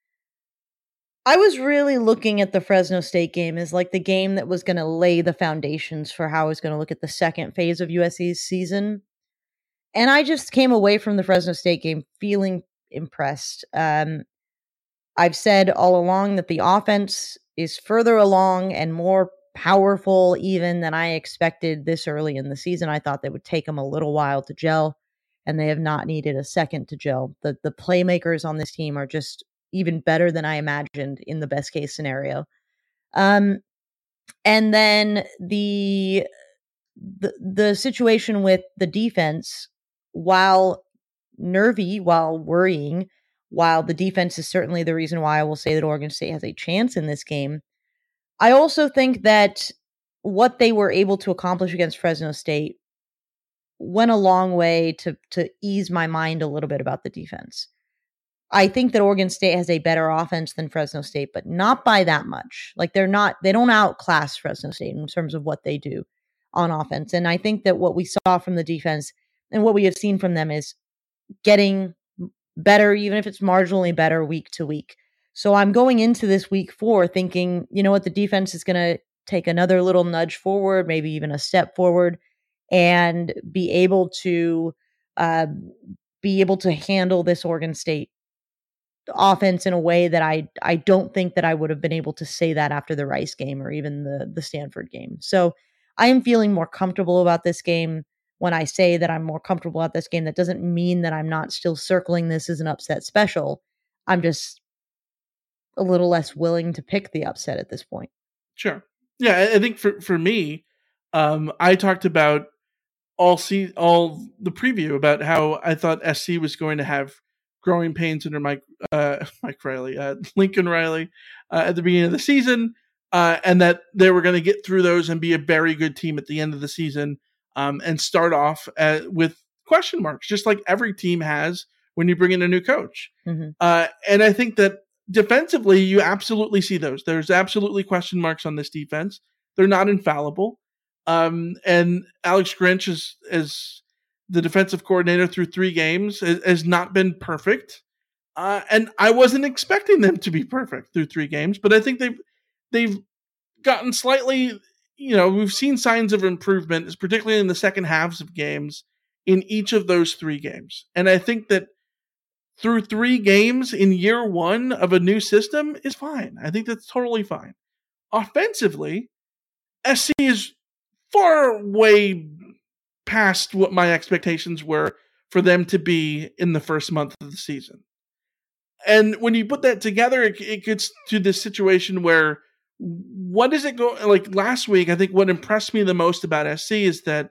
[SPEAKER 7] I was really looking at the Fresno State game as like the game that was going to lay the foundations for how I was going to look at the second phase of U S C's season. And I just came away from the Fresno State game feeling impressed. Um, I've said all along that the offense is further along and more powerful even than I expected this early in the season. I thought that would take them a little while to gel, and they have not needed a second to gel. The the playmakers on this team are just even better than I imagined in the best case scenario. Um, and then the the the situation with the defense, while nervy, while worrying, while the defense is certainly the reason why I will say that Oregon State has a chance in this game, I also think that what they were able to accomplish against Fresno State went a long way to to ease my mind a little bit about the defense. I think that Oregon State has a better offense than Fresno State, but not by that much. Like they're not, they don't outclass Fresno State in terms of what they do on offense. And I think that what we saw from the defense and what we have seen from them is getting better, even if it's marginally better week to week. So I'm going into this week four thinking, you know what, the defense is going to take another little nudge forward, maybe even a step forward, and be able to uh, be able to handle this Oregon State offense in a way that I I don't think that I would have been able to say that after the Rice game or even the the Stanford game. So I am feeling more comfortable about this game. When I say that I'm more comfortable about this game, that doesn't mean that I'm not still circling this as an upset special. I'm just a little less willing to pick the upset at this point.
[SPEAKER 9] Sure. Yeah, I think for, for me, um, I talked about all see all the preview about how I thought S C was going to have growing pains under Mike uh, Mike Riley, uh, Lincoln Riley uh, at the beginning of the season, uh, and that they were going to get through those and be a very good team at the end of the season, um, and start off uh, with question marks, just like every team has when you bring in a new coach.
[SPEAKER 7] Mm-hmm.
[SPEAKER 9] Uh, and I think that defensively, you absolutely see those. There's absolutely question marks on this defense. They're not infallible. Um, and Alex Grinch is, is the defensive coordinator through three games has, has not been perfect. Uh, and I wasn't expecting them to be perfect through three games, but I think they've, they've gotten slightly, you know, we've seen signs of improvement, particularly in the second halves of games in each of those three games. And I think that through three games in year one of a new system is fine. I think that's totally fine. Offensively, S C is far way past what my expectations were for them to be in the first month of the season. And when you put that together, it, it gets to this situation where what is it go like last week? I think what impressed me the most about S C is that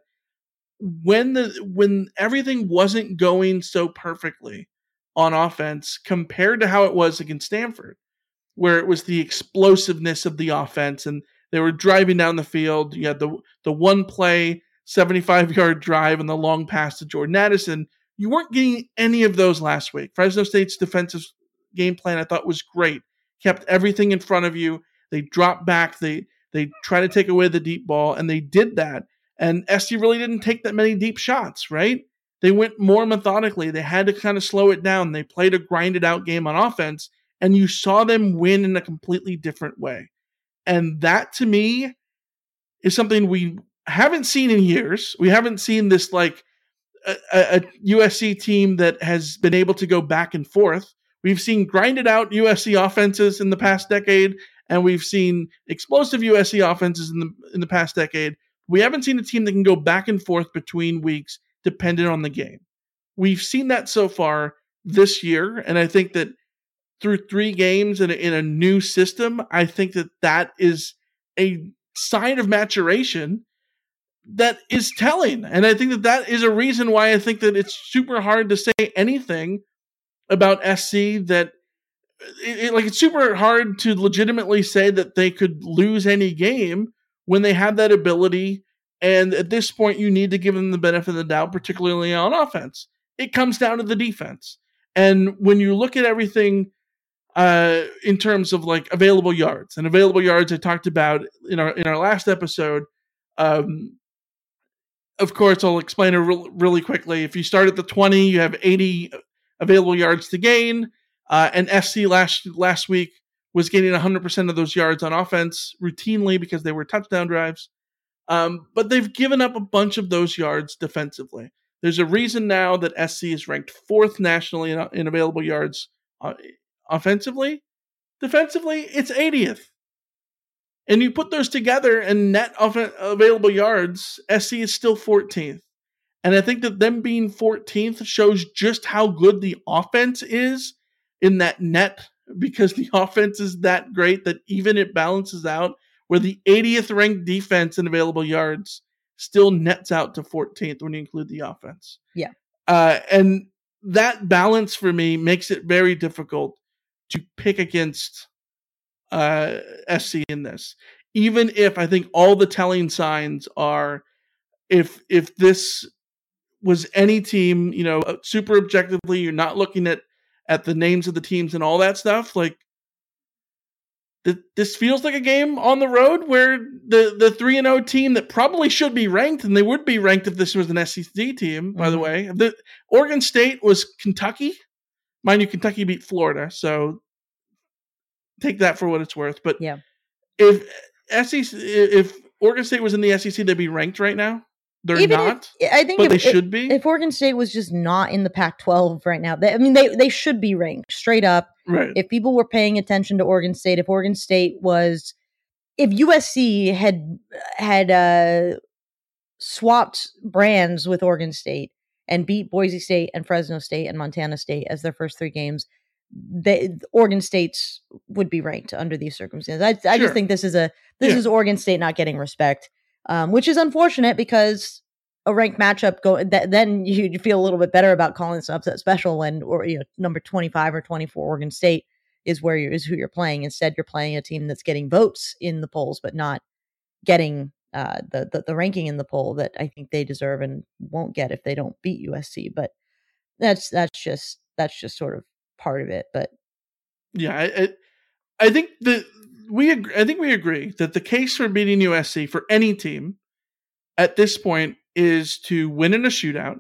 [SPEAKER 9] when the when everything wasn't going so perfectly on offense compared to how it was against Stanford, where it was the explosiveness of the offense and they were driving down the field. You had the the one play, seventy-five yard drive and the long pass to Jordan Addison. You weren't getting any of those last week. Fresno State's defensive game plan, I thought, was great. Kept everything in front of you. They dropped back. They they try to take away the deep ball, and they did that. And S C really didn't take that many deep shots, right? They went more methodically. They had to kind of slow it down. They played a grinded out game on offense, and you saw them win in a completely different way. And that, to me, is something we haven't seen in years. We haven't seen this like a, a U S C team that has been able to go back and forth. We've seen grinded out U S C offenses in the past decade, and we've seen explosive U S C offenses in the in the past decade. We haven't seen a team that can go back and forth between weeks dependent on the game. We've seen that so far this year, and I think that through three games in a, in a new system, I think that that is a sign of maturation that is telling. And I think that that is a reason why I think that it's super hard to say anything about S C that it, it, like it's super hard to legitimately say that they could lose any game when they have that ability. And at this point, you need to give them the benefit of the doubt, particularly on offense. It comes down to the defense. And when you look at everything uh, in terms of like available yards and available yards, I talked about in our in our last episode. Um, of course, I'll explain it re- really quickly. If you start at the twenty, you have eighty available yards to gain. Uh, and S C last last week was getting one hundred percent of those yards on offense routinely because they were touchdown drives. Um, but they've given up a bunch of those yards defensively. There's a reason now that S C is ranked fourth nationally in, in available yards uh, offensively. Defensively, it's eightieth. And you put those together and net off- available yards, S C is still fourteenth. And I think that them being fourteenth shows just how good the offense is in that net, because the offense is that great that even it balances out where the eightieth ranked defense in available yards still nets out to fourteenth when you include the offense.
[SPEAKER 7] Yeah.
[SPEAKER 9] Uh, and that balance for me makes it very difficult to pick against uh, S C in this. Even if I think all the telling signs are, if if this was any team, you know, super objectively, you're not looking at at the names of the teams and all that stuff, like th- this feels like a game on the road where the the three and oh team that probably should be ranked, and they would be ranked if this was an S E C team, by mm-hmm. the way. The Oregon State was Kentucky. Mind you, Kentucky beat Florida, so take that for what it's worth. But
[SPEAKER 7] yeah.
[SPEAKER 9] if S E C, if Oregon State was in the S E C, they'd be ranked right now. They're
[SPEAKER 7] Even
[SPEAKER 9] not.
[SPEAKER 7] If, I think,
[SPEAKER 9] but
[SPEAKER 7] if,
[SPEAKER 9] they
[SPEAKER 7] if,
[SPEAKER 9] should be.
[SPEAKER 7] If Oregon State was just not in the Pac twelve right now, they, I mean, they they should be ranked straight up.
[SPEAKER 9] Right.
[SPEAKER 7] If people were paying attention to Oregon State, if Oregon State was, if U S C had had uh, swapped brands with Oregon State and beat Boise State and Fresno State and Montana State as their first three games, they, Oregon State's would be ranked under these circumstances. I, I
[SPEAKER 9] sure.
[SPEAKER 7] just think this is a this yeah. is Oregon State not getting respect, um, which is unfortunate because a ranked matchup go that then you feel a little bit better about calling this upset special when or you know number twenty-five or twenty-four Oregon State is where you is who you're playing. Instead, you're playing a team that's getting votes in the polls but not getting uh, the, the the ranking in the poll that I think they deserve and won't get if they don't beat U S C. But that's that's just that's just sort of part of it. But
[SPEAKER 9] yeah, I I, I think that we agree, I think we agree that the case for beating U S C for any team at this point is to win in a shootout,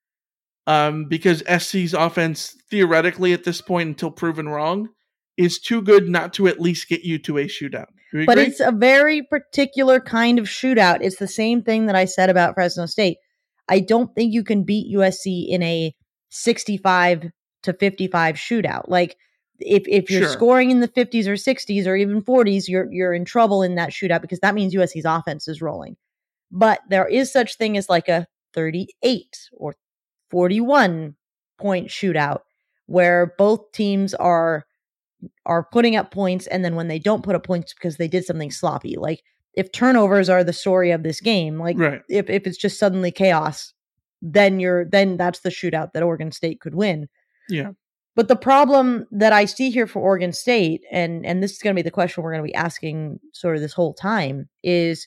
[SPEAKER 9] um, because S C's offense theoretically at this point, until proven wrong, is too good not to at least get you to a shootout.
[SPEAKER 7] But it's a very particular kind of shootout. It's the same thing that I said about Fresno State. I don't think you can beat U S C in a sixty-five to fifty-five shootout. Like if if you're
[SPEAKER 9] sure.
[SPEAKER 7] scoring in the fifties or sixties or even forties, you're you're in trouble in that shootout because that means U S C's offense is rolling. But there is such thing as like a thirty-eight or forty-one point shootout where both teams are are putting up points, and then when they don't put up points because they did something sloppy. Like if turnovers are the story of this game, like
[SPEAKER 9] right.
[SPEAKER 7] if, if it's just suddenly chaos, then you're then that's the shootout that Oregon State could win.
[SPEAKER 9] Yeah.
[SPEAKER 7] But the problem that I see here for Oregon State, and and this is going to be the question we're going to be asking sort of this whole time, is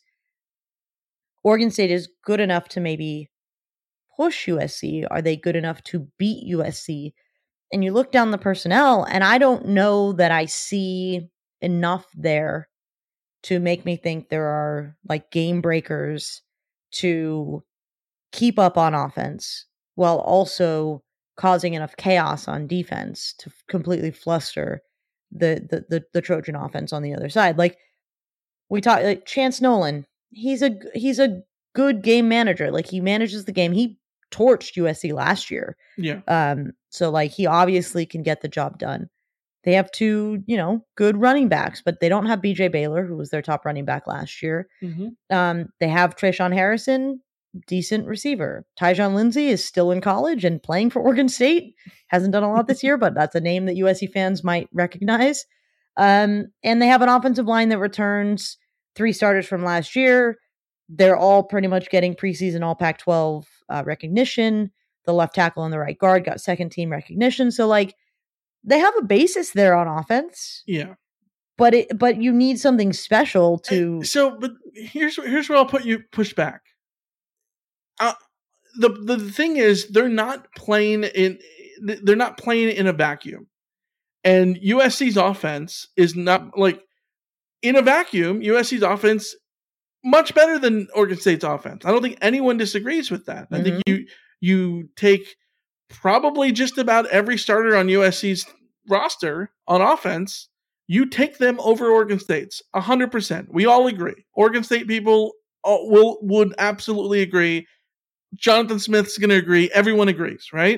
[SPEAKER 7] Oregon State is good enough to maybe push U S C. Are they good enough to beat U S C? And you look down the personnel, and I don't know that I see enough there to make me think there are like game breakers to keep up on offense while also causing enough chaos on defense to completely fluster the the the, the Trojan offense on the other side. Like we talked, like Chance Nolan, he's a he's a good game manager. Like he manages the game. He torched U S C last year.
[SPEAKER 9] Yeah.
[SPEAKER 7] Um. So like he obviously can get the job done. They have two, you know, good running backs, but they don't have B J Baylor, who was their top running back last year.
[SPEAKER 9] Mm-hmm.
[SPEAKER 7] Um. They have Trayshawn Harrison, decent receiver. Tyjon Lindsey is still in college and playing for Oregon State. Hasn't done a lot this year, but that's a name that U S C fans might recognize. Um. And they have an offensive line that returns three starters from last year. They're all pretty much getting preseason all Pac twelve uh, recognition. The left tackle and the right guard got second team recognition. So like they have a basis there on offense.
[SPEAKER 9] Yeah.
[SPEAKER 7] But it but you need something special to
[SPEAKER 9] and so but here's here's where I'll put you push back. Uh, the the thing is they're not playing in they're not playing in a vacuum. And U S C's offense is not like in a vacuum, U S C's offense much better than Oregon State's offense. I don't think anyone disagrees with that. Mm-hmm. I think you you take probably just about every starter on U S C's roster on offense, you take them over Oregon State's one hundred percent. We all agree. Oregon State people will would absolutely agree. Jonathan Smith's going to agree. Everyone agrees, right?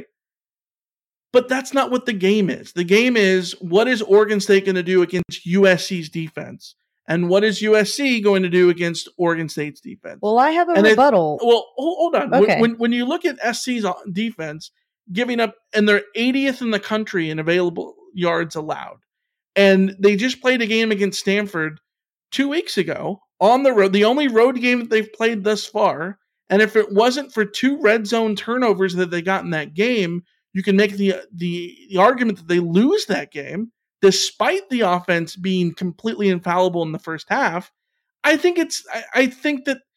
[SPEAKER 9] But that's not what the game is. The game is, what is Oregon State going to do against U S C's defense? And what is U S C going to do against Oregon State's defense?
[SPEAKER 7] Well, I have a
[SPEAKER 9] and
[SPEAKER 7] rebuttal.
[SPEAKER 9] It, well, hold on.
[SPEAKER 7] Okay.
[SPEAKER 9] When, when when you look at S C's defense, giving up, and they're eightieth in the country in available yards allowed, and they just played a game against Stanford two weeks ago on the road, the only road game that they've played thus far. And if it wasn't for two red zone turnovers that they got in that game, you can make the the, the argument that they lose that game. Despite the offense being completely infallible in the first half, I think it's. I, I think that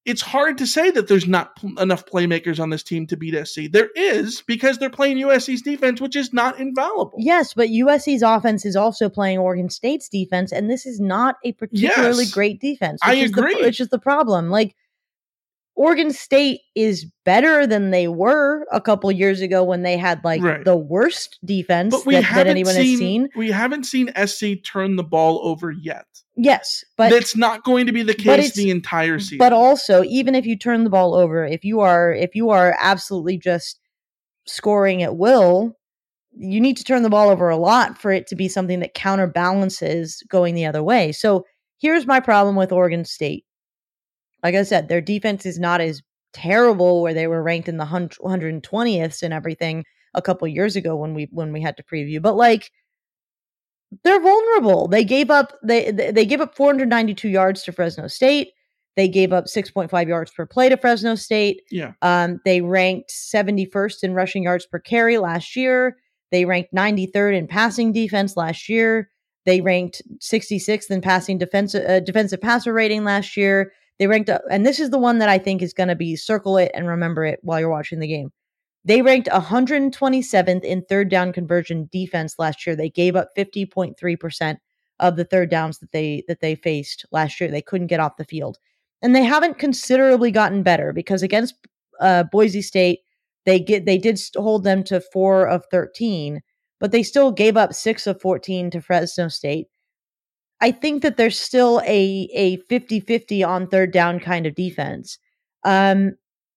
[SPEAKER 9] it's hard to say that there's not pl- enough playmakers on this team to beat S C. There is, because they're playing U S C's defense, which is not infallible.
[SPEAKER 7] Yes, but U S C's offense is also playing Oregon State's defense, and this is not a particularly
[SPEAKER 9] Yes,
[SPEAKER 7] great defense.
[SPEAKER 9] I
[SPEAKER 7] Which is
[SPEAKER 9] agree.
[SPEAKER 7] The, which is the problem. Like, Oregon State is better than they were a couple years ago when they had like
[SPEAKER 9] Right.
[SPEAKER 7] the worst defense
[SPEAKER 9] But we
[SPEAKER 7] that, that
[SPEAKER 9] haven't
[SPEAKER 7] anyone
[SPEAKER 9] seen,
[SPEAKER 7] has seen.
[SPEAKER 9] We haven't seen S C turn the ball over yet.
[SPEAKER 7] Yes, but
[SPEAKER 9] that's not going to be the
[SPEAKER 7] but
[SPEAKER 9] case
[SPEAKER 7] it's-
[SPEAKER 9] the entire season.
[SPEAKER 7] But also, even if you turn the ball over, if you are if you are absolutely just scoring at will, you need to turn the ball over a lot for it to be something that counterbalances going the other way. So here's my problem with Oregon State. Like I said, their defense is not as terrible where they were ranked in the one hundred twentieth and everything a couple years ago when we when we had to preview. But like, they're vulnerable. They gave up they they gave up four hundred ninety-two yards to Fresno State. They gave up six point five yards per play to Fresno State.
[SPEAKER 9] Yeah.
[SPEAKER 7] Um, they ranked seventy-first in rushing yards per carry last year. They ranked ninety-third in passing defense last year. They ranked sixty-sixth in passing defensive uh, defensive passer rating last year. They ranked, uh, and this is the one that I think is going to be, circle it and remember it while you're watching the game. They ranked one hundred twenty-seventh in third down conversion defense last year. They gave up fifty point three percent of the third downs that they that they faced last year. They couldn't get off the field. And they haven't considerably gotten better because against uh, Boise State, they get they did hold them to four of thirteen, but they still gave up six of fourteen to Fresno State. I think that there's still a a fifty-fifty on third down kind of defense. Um,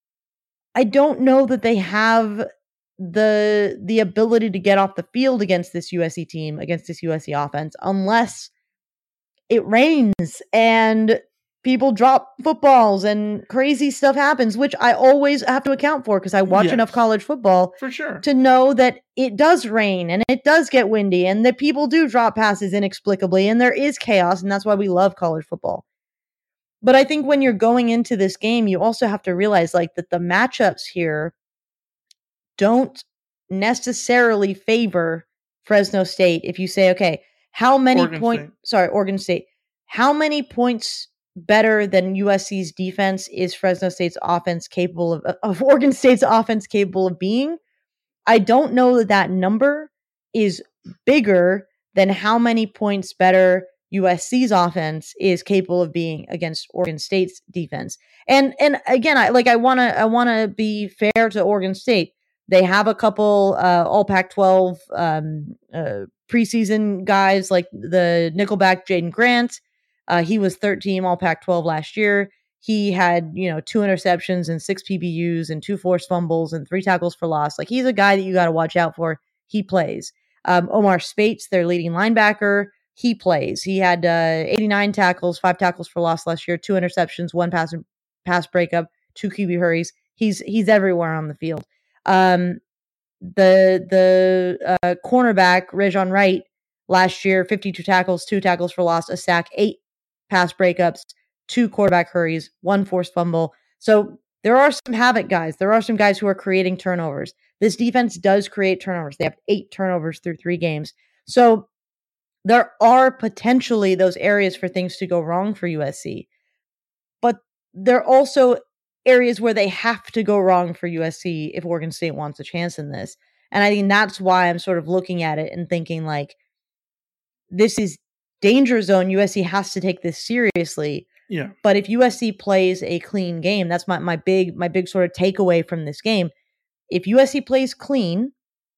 [SPEAKER 7] I don't know that they have the the ability to get off the field against this U S C team, against this U S C offense, unless it rains and people drop footballs and crazy stuff happens, which I always have to account for because I watch
[SPEAKER 9] Yes.
[SPEAKER 7] enough college football
[SPEAKER 9] For sure.
[SPEAKER 7] to know that it does rain and it does get windy and that people do drop passes inexplicably and there is chaos, and that's why we love college football. But I think when you're going into this game, you also have to realize like that the matchups here don't necessarily favor Fresno State. If you say, okay, how many
[SPEAKER 9] Oregon
[SPEAKER 7] points,
[SPEAKER 9] State.
[SPEAKER 7] sorry, Oregon State, how many points better than U S C's defense is Fresno State's offense capable of, of Oregon State's offense capable of being? I don't know that that number is bigger than how many points better U S C's offense is capable of being against Oregon State's defense. And and again, I like I want to I want to be fair to Oregon State. They have a couple uh, all Pac twelve um, uh, preseason guys like the Nickelback Jaden Grant. Uh, he was third team all Pac twelve last year. He had, you know, two interceptions and six P B Us and two forced fumbles and three tackles for loss. Like, he's a guy that you got to watch out for. He plays. Um, Omar Spates, their leading linebacker, he plays. He had uh, eighty-nine tackles, five tackles for loss last year, two interceptions, one pass pass breakup, two Q B hurries. He's he's everywhere on the field. Um, the the uh, cornerback Rajon Wright last year, fifty-two tackles, two tackles for loss, a sack, eight pass breakups, two quarterback hurries, one forced fumble. So there are some havoc guys. There are some guys who are creating turnovers. This defense does create turnovers. They have eight turnovers through three games. So there are potentially those areas for things to go wrong for U S C. But there are also areas where they have to go wrong for U S C if Oregon State wants a chance in this. And I think that's why I'm sort of looking at it and thinking like, this is danger zone. U S C has to take this seriously.
[SPEAKER 9] Yeah.
[SPEAKER 7] But if U S C plays a clean game, that's my, my big my big sort of takeaway from this game. If U S C plays clean,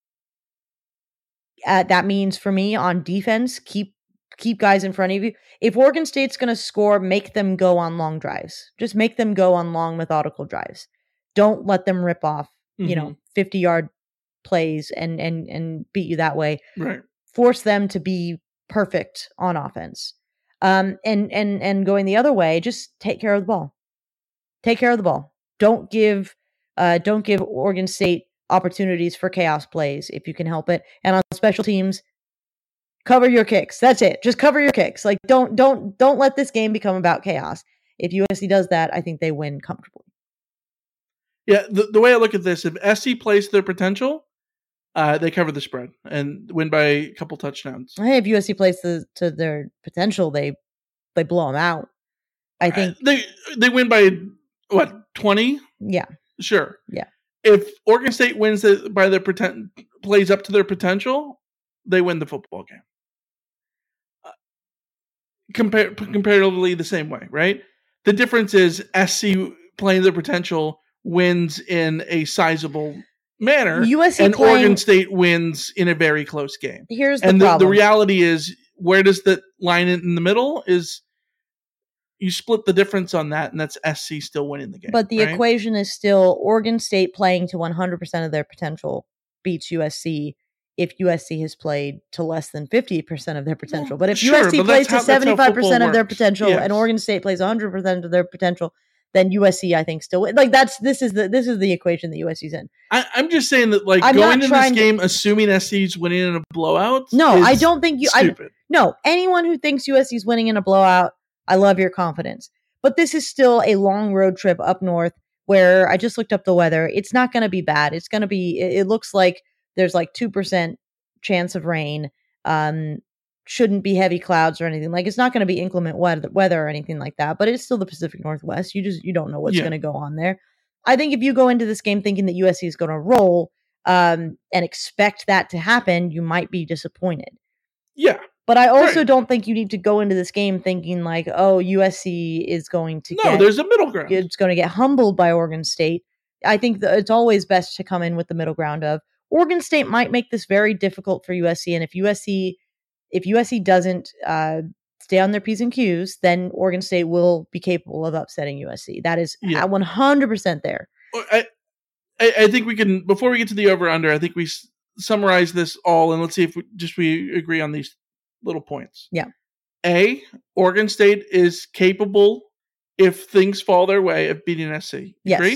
[SPEAKER 7] uh, that means for me on defense, keep keep guys in front of you. If Oregon State's going to score, make them go on long drives. Just make them go on long methodical drives. Don't let them rip off, mm-hmm. you know, fifty-yard plays and and and beat you that way.
[SPEAKER 9] Right.
[SPEAKER 7] Force them to be perfect on offense. Um, and and and going the other way, just take care of the ball. Take care of the ball. Don't give uh, don't give Oregon State opportunities for chaos plays if you can help it. And on special teams, cover your kicks. That's it. Just cover your kicks. Like don't don't don't let this game become about chaos. If U S C does that, I think they win comfortably.
[SPEAKER 9] Yeah, the, the way I look at this, if S C plays to their potential, uh, they cover the spread and win by a couple touchdowns.
[SPEAKER 7] Hey, if U S C plays to, to their potential, they they blow them out. I think
[SPEAKER 9] uh, they they win by what, twenty?
[SPEAKER 7] Yeah.
[SPEAKER 9] Sure.
[SPEAKER 7] Yeah.
[SPEAKER 9] If Oregon State wins the, by their pretend, plays up to their potential, they win the football game. Uh, compar- comparatively the same way, right? The difference is S C playing their potential wins in a sizable manner,
[SPEAKER 7] U S C
[SPEAKER 9] and
[SPEAKER 7] playing,
[SPEAKER 9] Oregon State wins in a very close game.
[SPEAKER 7] Here's the
[SPEAKER 9] and the,
[SPEAKER 7] problem.
[SPEAKER 9] the reality is, where does the line in, in the middle is you split the difference on that, and that's S C still winning the game.
[SPEAKER 7] But the
[SPEAKER 9] right?
[SPEAKER 7] equation is still Oregon State playing to one hundred percent of their potential beats U S C if U S C has played to less than fifty percent of their potential. But if
[SPEAKER 9] Sure,
[SPEAKER 7] U S C
[SPEAKER 9] but
[SPEAKER 7] plays
[SPEAKER 9] that's how-
[SPEAKER 7] to
[SPEAKER 9] that's how
[SPEAKER 7] seventy-five percent
[SPEAKER 9] football
[SPEAKER 7] of their
[SPEAKER 9] works.
[SPEAKER 7] potential
[SPEAKER 9] Yes.
[SPEAKER 7] and Oregon State plays one hundred percent of their potential, then U S C, I think, still win. Like that's this is the this is the equation that U S C's in.
[SPEAKER 9] I, I'm just saying that, like,
[SPEAKER 7] I'm
[SPEAKER 9] going
[SPEAKER 7] not
[SPEAKER 9] into this
[SPEAKER 7] trying to-
[SPEAKER 9] game assuming S C's winning in a blowout.
[SPEAKER 7] No,
[SPEAKER 9] is
[SPEAKER 7] I don't think you. I,
[SPEAKER 9] Stupid.
[SPEAKER 7] no, anyone who thinks U S C's winning in a blowout, I love your confidence. But this is still a long road trip up north where I just looked up the weather. It's not going to be bad. It's going to be, it, it looks like there's like two percent chance of rain. Um, shouldn't be heavy clouds or anything. Like it's not going to be inclement weather, weather or anything like that, but it's still the Pacific Northwest. You just, you don't know what's
[SPEAKER 9] Yeah.
[SPEAKER 7] going to go on there. I think if you go into this game thinking that U S C is going to roll um, and expect that to happen, you might be disappointed.
[SPEAKER 9] Yeah.
[SPEAKER 7] But I also
[SPEAKER 9] Right.
[SPEAKER 7] don't think you need to go into this game thinking like, oh, U S C is going to
[SPEAKER 9] No,
[SPEAKER 7] get,
[SPEAKER 9] there's a middle ground.
[SPEAKER 7] it's going to get humbled by Oregon State. I think that it's always best to come in with the middle ground of Oregon State might make this very difficult for U S C. And if U S C, if U S C doesn't uh, stay on their P's and Q's, then Oregon State will be capable of upsetting U S C. That is
[SPEAKER 9] Yeah.
[SPEAKER 7] at one hundred percent there.
[SPEAKER 9] I, I, I think we can, before we get to the over under, I think we s- summarize this all and let's see if we just we agree on these little points.
[SPEAKER 7] Yeah.
[SPEAKER 9] A, Oregon State is capable, if things fall their way, of beating S C.
[SPEAKER 7] Yes.
[SPEAKER 9] Agree?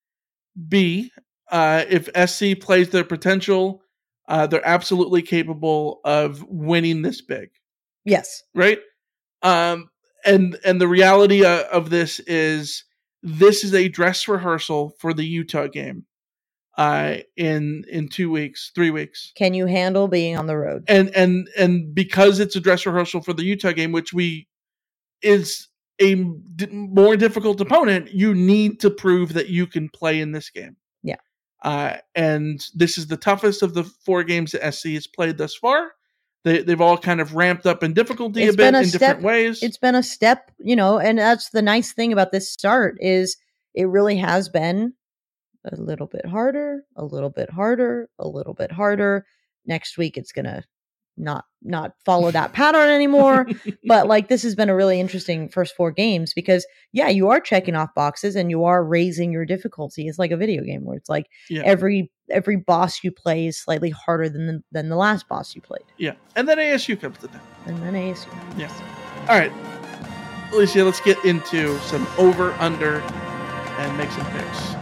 [SPEAKER 9] B, uh, if S C plays their potential, uh, they're absolutely capable of winning this big.
[SPEAKER 7] Yes.
[SPEAKER 9] Right? Um, and and the reality uh, of this is this is a dress rehearsal for the Utah game uh, in in two weeks, three weeks.
[SPEAKER 7] Can you handle being on the road?
[SPEAKER 9] And and and because it's a dress rehearsal for the Utah game, which we is a d- more difficult opponent, you need to prove that you can play in this game.
[SPEAKER 7] Yeah.
[SPEAKER 9] Uh, and this is the toughest of the four games that S C has played thus far. They, they've all kind of ramped up in difficulty
[SPEAKER 7] It's
[SPEAKER 9] a bit
[SPEAKER 7] been a
[SPEAKER 9] in
[SPEAKER 7] step-
[SPEAKER 9] different ways.
[SPEAKER 7] It's been a step, you know, and that's the nice thing about this start is it really has been a little bit harder, a little bit harder, a little bit harder. Next week it's gonna not not follow that pattern anymore. But like this has been a really interesting first four games because yeah, you are checking off boxes and you are raising your difficulty. It's like a video game where it's like
[SPEAKER 9] Yeah.
[SPEAKER 7] every every boss you play is slightly harder than the, than the last boss you played.
[SPEAKER 9] Yeah. And then A S U comes to town.
[SPEAKER 7] And then A S U.
[SPEAKER 9] Yeah. All right. Alicia, let's get into some over, under, and make some picks.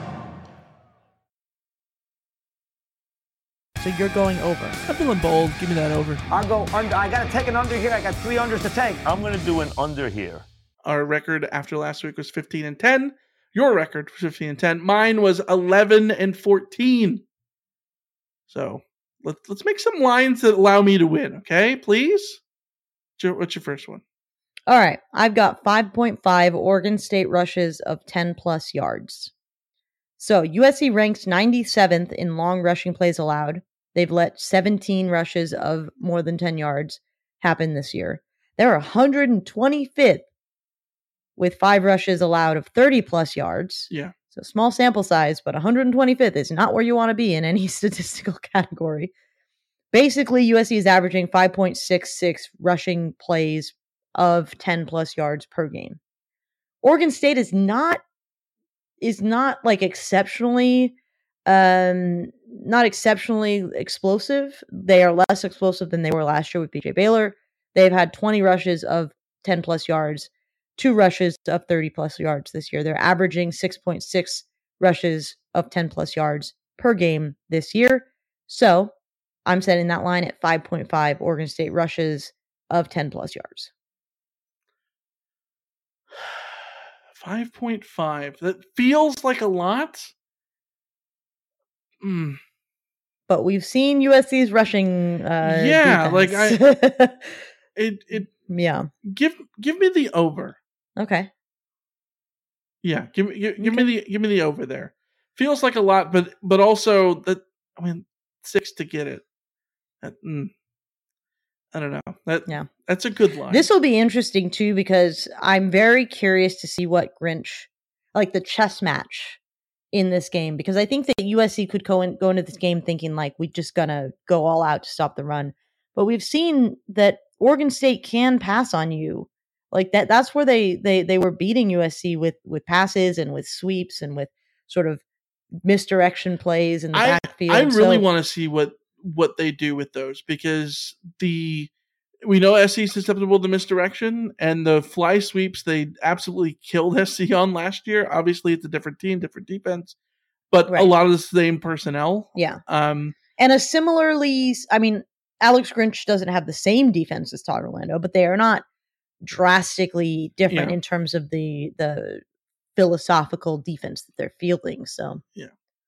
[SPEAKER 7] So you're going over.
[SPEAKER 9] I'm feeling bold. Give me that over.
[SPEAKER 5] I'll go under. I got to take an under here. I got three unders to take.
[SPEAKER 11] I'm going to do an under here.
[SPEAKER 9] Our record after last week was fifteen and ten. Your record was fifteen and ten. Mine was eleven and fourteen. So let's let's make some lines that allow me to win, okay? Please. What's your, what's your first one?
[SPEAKER 7] All right. I've got five point five Oregon State rushes of ten plus yards. So U S C ranks ninety-seventh in long rushing plays allowed. They've let seventeen rushes of more than ten yards happen this year. They're one hundred twenty-fifth with five rushes allowed of thirty plus yards.
[SPEAKER 9] Yeah.
[SPEAKER 7] So small sample size, but one hundred twenty-fifth is not where you want to be in any statistical category. Basically, U S C is averaging five point six six rushing plays of ten plus yards per game. Oregon State is not is not like exceptionally um not exceptionally explosive. They are less explosive than they were last year with B J Baylor. They've had twenty rushes of ten plus yards, two rushes of thirty plus yards this year. They're averaging six point six rushes of ten plus yards per game this year. So I'm setting that line at five point five Oregon State rushes of ten plus yards.
[SPEAKER 9] five point five. That feels like a lot. Mm.
[SPEAKER 7] But we've seen U S C's rushing uh
[SPEAKER 9] Yeah,
[SPEAKER 7] defense.
[SPEAKER 9] like I it it
[SPEAKER 7] yeah.
[SPEAKER 9] give give me the over.
[SPEAKER 7] Okay.
[SPEAKER 9] Yeah, give me give, give okay. me the give me the over there. Feels like a lot, but but also that I mean six to get it. That, mm, I don't know. That yeah, that's a good line.
[SPEAKER 7] This will be interesting too because I'm very curious to see what Grinch, like the chess match in this game, because I think that U S C could go in, go into this game thinking like we're just gonna go all out to stop the run, but we've seen that Oregon State can pass on you. Like that, that's where they, they, they were beating U S C with, with passes and with sweeps and with sort of misdirection plays in the
[SPEAKER 9] I,
[SPEAKER 7] backfield.
[SPEAKER 9] I really
[SPEAKER 7] so,
[SPEAKER 9] want to see what, what they do with those because the, we know S C is susceptible to misdirection and the fly sweeps, they absolutely killed S C on last year. Obviously it's a different team, different defense, but right. a lot of the same personnel.
[SPEAKER 7] Yeah.
[SPEAKER 9] Um,
[SPEAKER 7] and a similarly, I mean, Alex Grinch doesn't have the same defense as Todd Orlando, but they are not drastically different yeah. in terms of the the philosophical defense that they're fielding. So
[SPEAKER 9] yeah,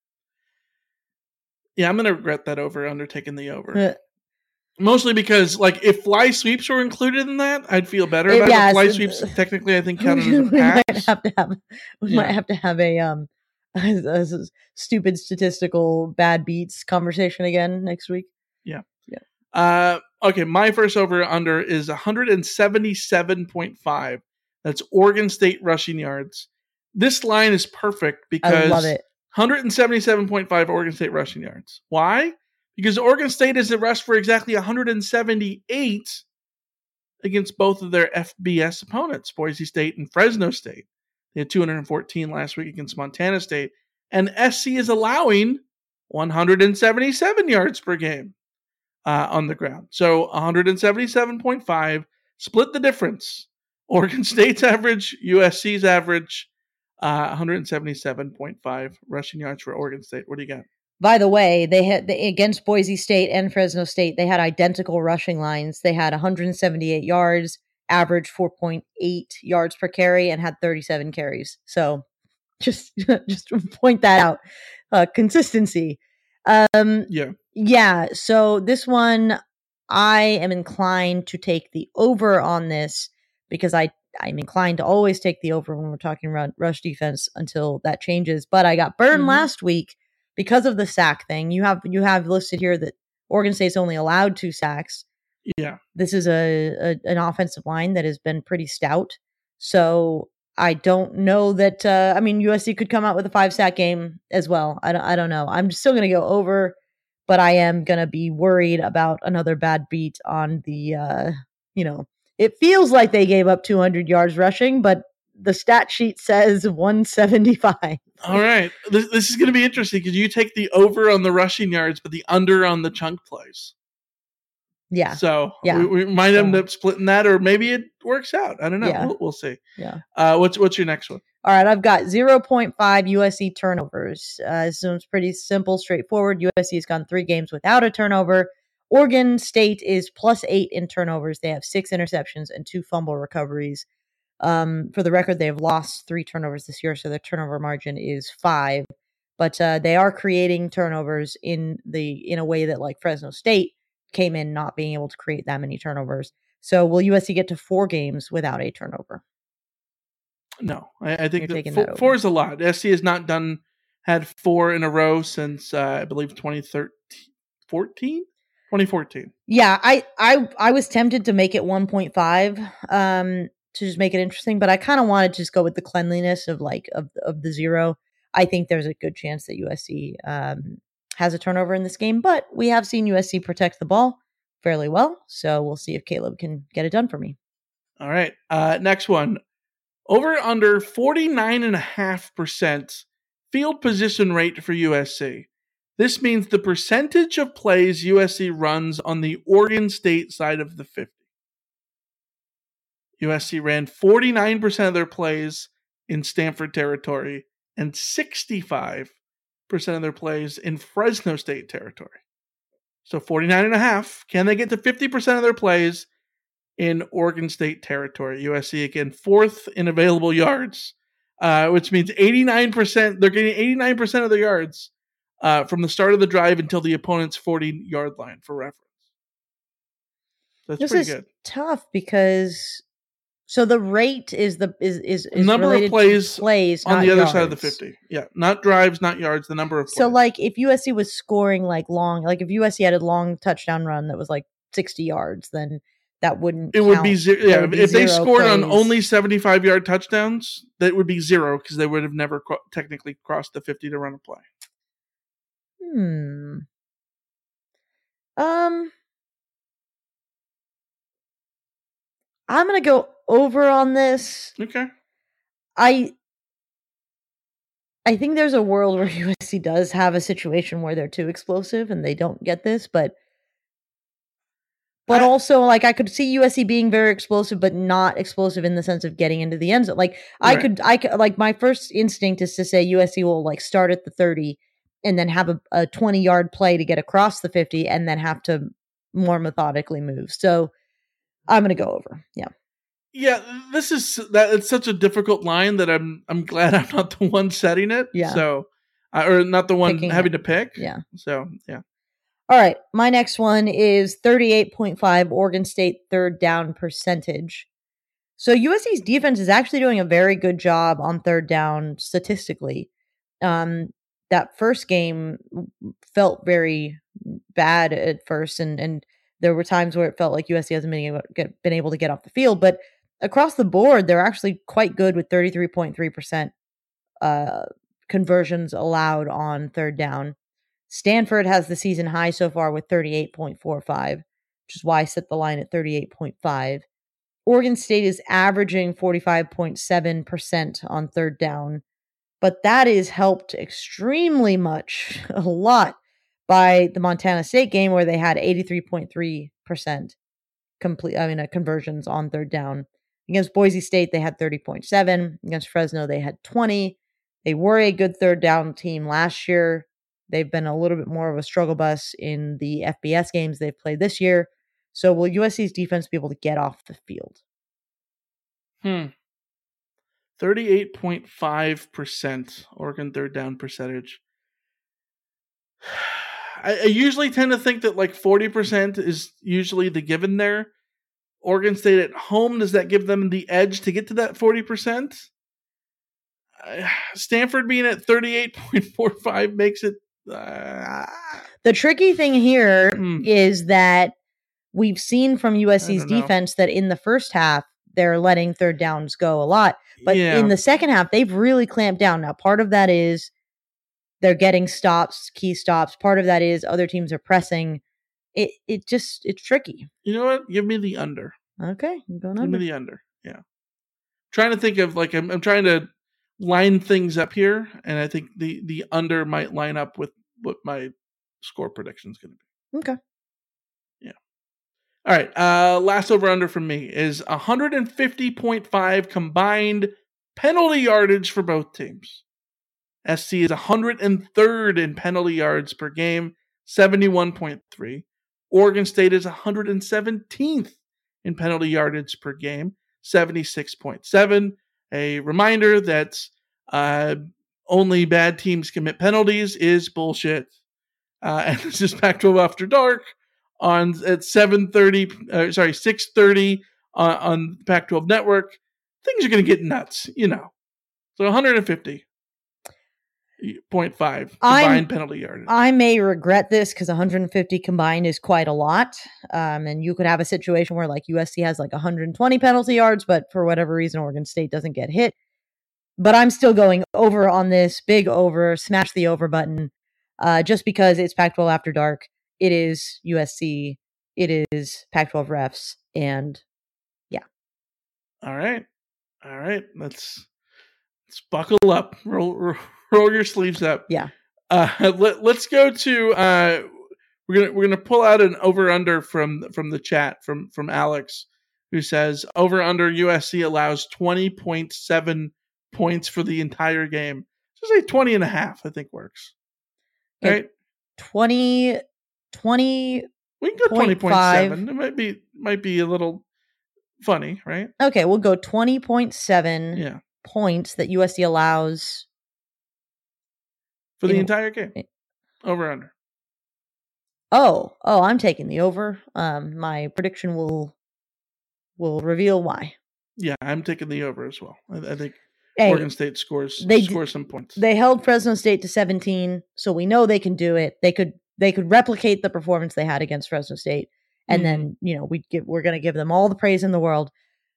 [SPEAKER 9] yeah, I'm gonna regret that over undertaking the over, uh, mostly because like if fly sweeps were included in that, I'd feel better about it. Yeah, fly so, sweeps. Uh, technically, I think counted as a pass.
[SPEAKER 7] We might have to have we yeah. might have to have a um a, a stupid statistical bad beats conversation again next week.
[SPEAKER 9] Yeah, yeah. Uh, okay, my first over under is one seventy-seven point five. That's Oregon State rushing yards. This line is perfect because
[SPEAKER 7] I love it.
[SPEAKER 9] one seventy-seven point five Oregon State rushing yards. Why? Because Oregon State is at rush for exactly one seventy-eight against both of their F B S opponents, Boise State and Fresno State. They had two hundred fourteen last week against Montana State. And S C is allowing one seventy-seven yards per game. Uh, on the ground. So one seventy-seven point five, split the difference. Oregon State's average, U S C's average, uh, one seventy-seven point five rushing yards for Oregon State. What do you got?
[SPEAKER 7] By the way, they had they, against Boise State and Fresno State, they had identical rushing lines. They had one seventy-eight yards, average four point eight yards per carry, and had thirty-seven carries. So just, just point that out. Uh, consistency. Um,
[SPEAKER 9] yeah.
[SPEAKER 7] Yeah, so this one, I am inclined to take the over on this because I, I'm inclined to always take the over when we're talking about rush defense until that changes. But I got burned mm-hmm. last week because of the sack thing. You have you have listed here that Oregon State's only allowed two sacks.
[SPEAKER 9] Yeah.
[SPEAKER 7] This is a, a an offensive line that has been pretty stout. So I don't know that, uh, I mean, U S C could come out with a five-sack game as well. I don't, I don't know. I'm still going to go over. But I am going to be worried about another bad beat on the, uh, you know, it feels like they gave up two hundred yards rushing, but the stat sheet says one seventy-five.
[SPEAKER 9] All right. This, this is going to be interesting because you take the over on the rushing yards, but the under on the chunk plays.
[SPEAKER 7] Yeah.
[SPEAKER 9] So
[SPEAKER 7] yeah.
[SPEAKER 9] We, we might end up splitting that, or maybe it works out. I don't know.
[SPEAKER 7] Yeah.
[SPEAKER 9] We'll, we'll see.
[SPEAKER 7] Yeah.
[SPEAKER 9] Uh, what's what's your next one?
[SPEAKER 7] All right, I've got zero point five U S C turnovers. Uh, so it's pretty simple, straightforward. U S C has gone three games without a turnover. Oregon State is plus eight in turnovers. They have six interceptions and two fumble recoveries. Um, for the record, they have lost three turnovers this year, so their turnover margin is five. But uh, they are creating turnovers in the in a way that like Fresno State came in not being able to create that many turnovers. So will U S C get to four games without a turnover?
[SPEAKER 9] No, I, I think that four, four is a lot. S C has not done had four in a row since uh, I believe twenty thirteen, fourteen, twenty fourteen.
[SPEAKER 7] Yeah, I, I I was tempted to make it one point five um, to just make it interesting, but I kind of wanted to just go with the cleanliness of like of of the zero. I think there's a good chance that U S C um, has a turnover in this game, but we have seen U S C protect the ball fairly well, so we'll see if Caleb can get it done for me.
[SPEAKER 9] All right, uh, next one. Over under forty-nine point five percent field position rate for U S C. This means the percentage of plays U S C runs on the Oregon State side of the fifty. U S C ran forty-nine percent of their plays in Stanford territory and sixty-five percent of their plays in Fresno State territory. So forty-nine point five. Can they get to fifty percent of their plays in Oregon State territory? U S C, again, fourth in available yards, uh, which means eighty-nine percent. They're getting eighty-nine percent of their yards uh, from the start of the drive until the opponent's forty-yard line, for reference. That's
[SPEAKER 7] this
[SPEAKER 9] pretty
[SPEAKER 7] is
[SPEAKER 9] good.
[SPEAKER 7] Tough because So the rate is the is is, is
[SPEAKER 9] number
[SPEAKER 7] related
[SPEAKER 9] of plays,
[SPEAKER 7] to plays
[SPEAKER 9] on
[SPEAKER 7] not
[SPEAKER 9] the other
[SPEAKER 7] yards.
[SPEAKER 9] side of the fifty. Yeah, not drives, not yards. The number of plays.
[SPEAKER 7] So like if U S C was scoring like long, like if U S C had a long touchdown run that was like sixty yards, then that wouldn't.
[SPEAKER 9] It
[SPEAKER 7] count.
[SPEAKER 9] would be zero. Yeah,
[SPEAKER 7] would be
[SPEAKER 9] if they
[SPEAKER 7] zero
[SPEAKER 9] scored
[SPEAKER 7] plays.
[SPEAKER 9] on only seventy-five yard touchdowns, that would be zero because they would have never co- technically crossed the fifty to run a play.
[SPEAKER 7] Hmm. Um. I'm gonna go over on this.
[SPEAKER 9] Okay.
[SPEAKER 7] I I think there's a world where U S C does have a situation where they're too explosive and they don't get this, but but
[SPEAKER 9] I,
[SPEAKER 7] also like I could see U S C being very explosive, but not explosive in the sense of getting into the end zone. Like I
[SPEAKER 9] right.
[SPEAKER 7] could I could like my first instinct is to say U S C will like start at the thirty and then have a, a twenty yard play to get across the fifty and then have to more methodically move. So I'm gonna go over. Yeah.
[SPEAKER 9] Yeah, this is that. It's such a difficult line that I'm. I'm glad I'm not the one setting it.
[SPEAKER 7] Yeah.
[SPEAKER 9] So, uh, or not the one
[SPEAKER 7] Picking
[SPEAKER 9] having
[SPEAKER 7] it.
[SPEAKER 9] to pick.
[SPEAKER 7] Yeah.
[SPEAKER 9] So yeah.
[SPEAKER 7] All right. My next one is thirty-eight point five Oregon State third down percentage. So U S C's defense is actually doing a very good job on third down statistically. Um, that first game felt very bad at first, and and there were times where it felt like U S C hasn't been able, get, been able to get off the field, but across the board, they're actually quite good with thirty-three point three percent uh, conversions allowed on third down. Stanford has the season high so far with thirty-eight point four five, which is why I set the line at thirty-eight point five. Oregon State is averaging forty-five point seven percent on third down, but that is helped extremely much, a lot, by the Montana State game where they had eighty-three point three percent complete, I mean, uh, conversions on third down. Against Boise State, they had thirty point seven. Against Fresno, they had twenty. They were a good third down team last year. They've been a little bit more of a struggle bus in the F B S games they've played this year. So will U S C's defense be able to get off the field?
[SPEAKER 9] Hmm. thirty-eight point five percent Oregon third down percentage. I, I usually tend to think that like forty percent is usually the given there. Oregon State at home, does that give them the edge to get to that forty percent? Uh, Stanford being at thirty-eight point four five makes it... Uh,
[SPEAKER 7] the tricky thing here
[SPEAKER 9] hmm.
[SPEAKER 7] is that we've seen from U S C's defense that in the first half, they're letting third downs go a lot. But
[SPEAKER 9] yeah.
[SPEAKER 7] in the second half, they've really clamped down. Now, part of that is they're getting stops, key stops. Part of that is other teams are pressing. It it just, it's tricky.
[SPEAKER 9] You know what? Give me the under.
[SPEAKER 7] Okay, I'm going
[SPEAKER 9] Give
[SPEAKER 7] under.
[SPEAKER 9] me the under. Yeah. Trying to think of like, I'm, I'm trying to line things up here, and I think the, the under might line up with what my score prediction is going to be.
[SPEAKER 7] Okay.
[SPEAKER 9] Yeah. All right. Uh, last over under from me is one fifty point five combined penalty yardage for both teams. S C is one hundred third in penalty yards per game, seventy-one point three. Oregon State is one hundred seventeenth in penalty yardage per game, seventy-six point seven. A reminder that uh, only bad teams commit penalties is bullshit. Uh, and this is Pac twelve After Dark on at seven thirty, uh, sorry, six thirty uh, on Pac twelve Network. Things are going to get nuts, you know. So one fifty point five combined
[SPEAKER 7] I'm,
[SPEAKER 9] penalty yardage.
[SPEAKER 7] I may regret this because one hundred fifty combined is quite a lot. Um, and you could have a situation where like U S C has like one hundred twenty penalty yards, but for whatever reason, Oregon State doesn't get hit. But I'm still going over on this, big over, smash the over button, uh, just because it's Pac twelve After Dark. It is U S C. It is Pac twelve refs. And yeah.
[SPEAKER 9] All right. All right. Let's, let's buckle up. Roll, roll. Roll your sleeves up.
[SPEAKER 7] Yeah.
[SPEAKER 9] Uh, let, let's go to uh, we're gonna we're gonna pull out an over under from from the chat from from Alex, who says over under U S C allows twenty point seven points for the entire game. So say twenty and a half, I think works.
[SPEAKER 7] Okay.
[SPEAKER 9] Right?
[SPEAKER 7] twenty, twenty.
[SPEAKER 9] We can go twenty point seven. It might be might be a little funny, right?
[SPEAKER 7] Okay, we'll go twenty point seven
[SPEAKER 9] yeah.
[SPEAKER 7] points that U S C allows.
[SPEAKER 9] For the
[SPEAKER 7] in,
[SPEAKER 9] entire game. Over under.
[SPEAKER 7] Oh, oh, I'm taking the over. Um, my prediction will will reveal why.
[SPEAKER 9] Yeah, I'm taking the over as well. I, I think
[SPEAKER 7] Hey,
[SPEAKER 9] Oregon State scores
[SPEAKER 7] they
[SPEAKER 9] scores some points.
[SPEAKER 7] They held Fresno State to seventeen, so we know they can do it. They could they could replicate the performance they had against Fresno State, and
[SPEAKER 9] Mhm.
[SPEAKER 7] then you know we give we're going to give them all the praise in the world.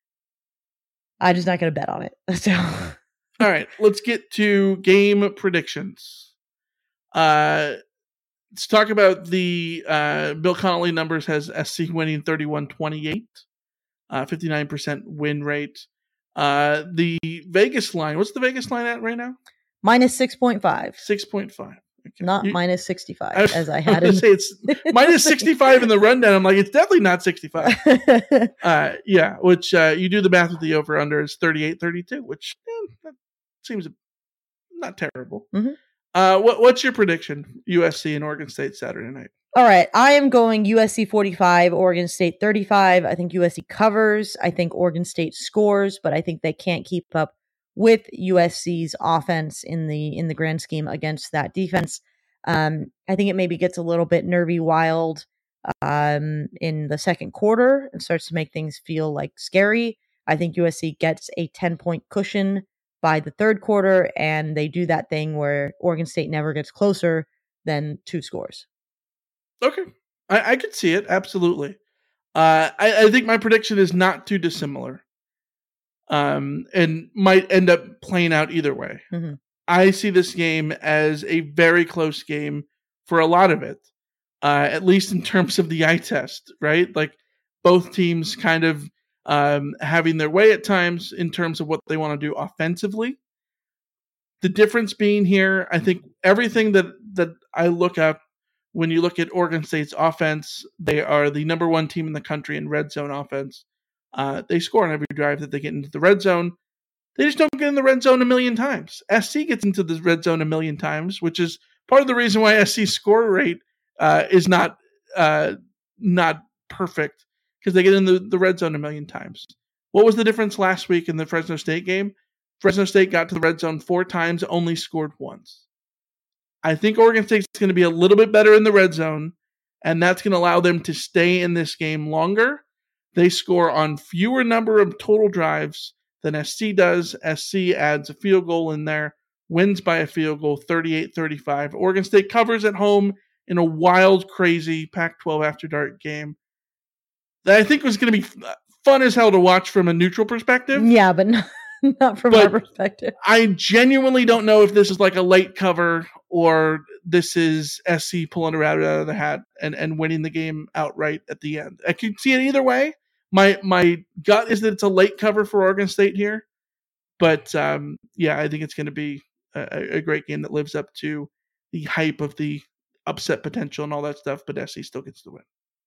[SPEAKER 7] I'm just not going to bet on it. So,
[SPEAKER 9] All right, let's get to game predictions. Uh, let's talk about the uh, Bill Connolly numbers. Has S C winning thirty-one twenty-eight, uh, fifty-nine percent win rate. Uh, the Vegas line, what's the Vegas line at right now?
[SPEAKER 7] minus six point five.
[SPEAKER 9] six point five. Okay.
[SPEAKER 7] Not
[SPEAKER 9] You-
[SPEAKER 7] minus sixty-five,
[SPEAKER 9] I was-
[SPEAKER 7] as I
[SPEAKER 9] I
[SPEAKER 7] had
[SPEAKER 9] was
[SPEAKER 7] in.
[SPEAKER 9] gonna say it's minus sixty-five in the rundown. I'm like, it's definitely not sixty-five. Uh, yeah, which uh, you do the math with the over under is thirty-eight thirty-two, which eh, that seems not terrible.
[SPEAKER 7] Mhm.
[SPEAKER 9] Uh, what what's your prediction? U S C and Oregon State Saturday night.
[SPEAKER 7] All right, I am going U S C forty-five, Oregon State thirty-five. I think U S C covers. I think Oregon State scores, but I think they can't keep up with U S C's offense in the in the grand scheme against that defense. Um, I think it maybe gets a little bit nervy wild um, in the second quarter and starts to make things feel like scary. I think U S C gets a ten-point cushion by the third quarter, and they do that thing where Oregon State never gets closer than two scores.
[SPEAKER 9] Okay, I, I could see it absolutely. Uh, I, I think my prediction is not too dissimilar, um, and might end up playing out either way.
[SPEAKER 7] Mm-hmm.
[SPEAKER 9] I see this game as a very close game for a lot of it, uh, at least in terms of the eye test, right? Like both teams kind of um, having their way at times in terms of what they want to do offensively. The difference being here, I think everything that, that I look up when you look at Oregon State's offense, they are the number one team in the country in red zone offense. Uh, they score on every drive that they get into the red zone. They just don't get in the red zone a million times. S C gets into the red zone a million times, which is part of the reason why S C's score rate uh, is not uh, not perfect, because they get in the, the red zone a million times. What was the difference last week in the Fresno State game? Fresno State got to the red zone four times, only scored once. I think Oregon State's going to be a little bit better in the red zone, and that's going to allow them to stay in this game longer. They score on fewer number of total drives than S C does. S C adds a field goal in there, wins by a field goal, thirty-eight thirty-five. Oregon State covers at home in a wild, crazy Pac twelve After Dark game that I think was going to be fun as hell to watch from a neutral perspective.
[SPEAKER 7] Yeah, but not, not from
[SPEAKER 9] But
[SPEAKER 7] our perspective.
[SPEAKER 9] I genuinely don't know if this is like a late cover or this is S C pulling a rabbit out of the hat and, and winning the game outright at the end. I can see it either way. My my gut is that it's a late cover for Oregon State here. But um, yeah, I think it's going to be a, a great game that lives up to the hype of the upset potential and all that stuff, but S C still gets the win.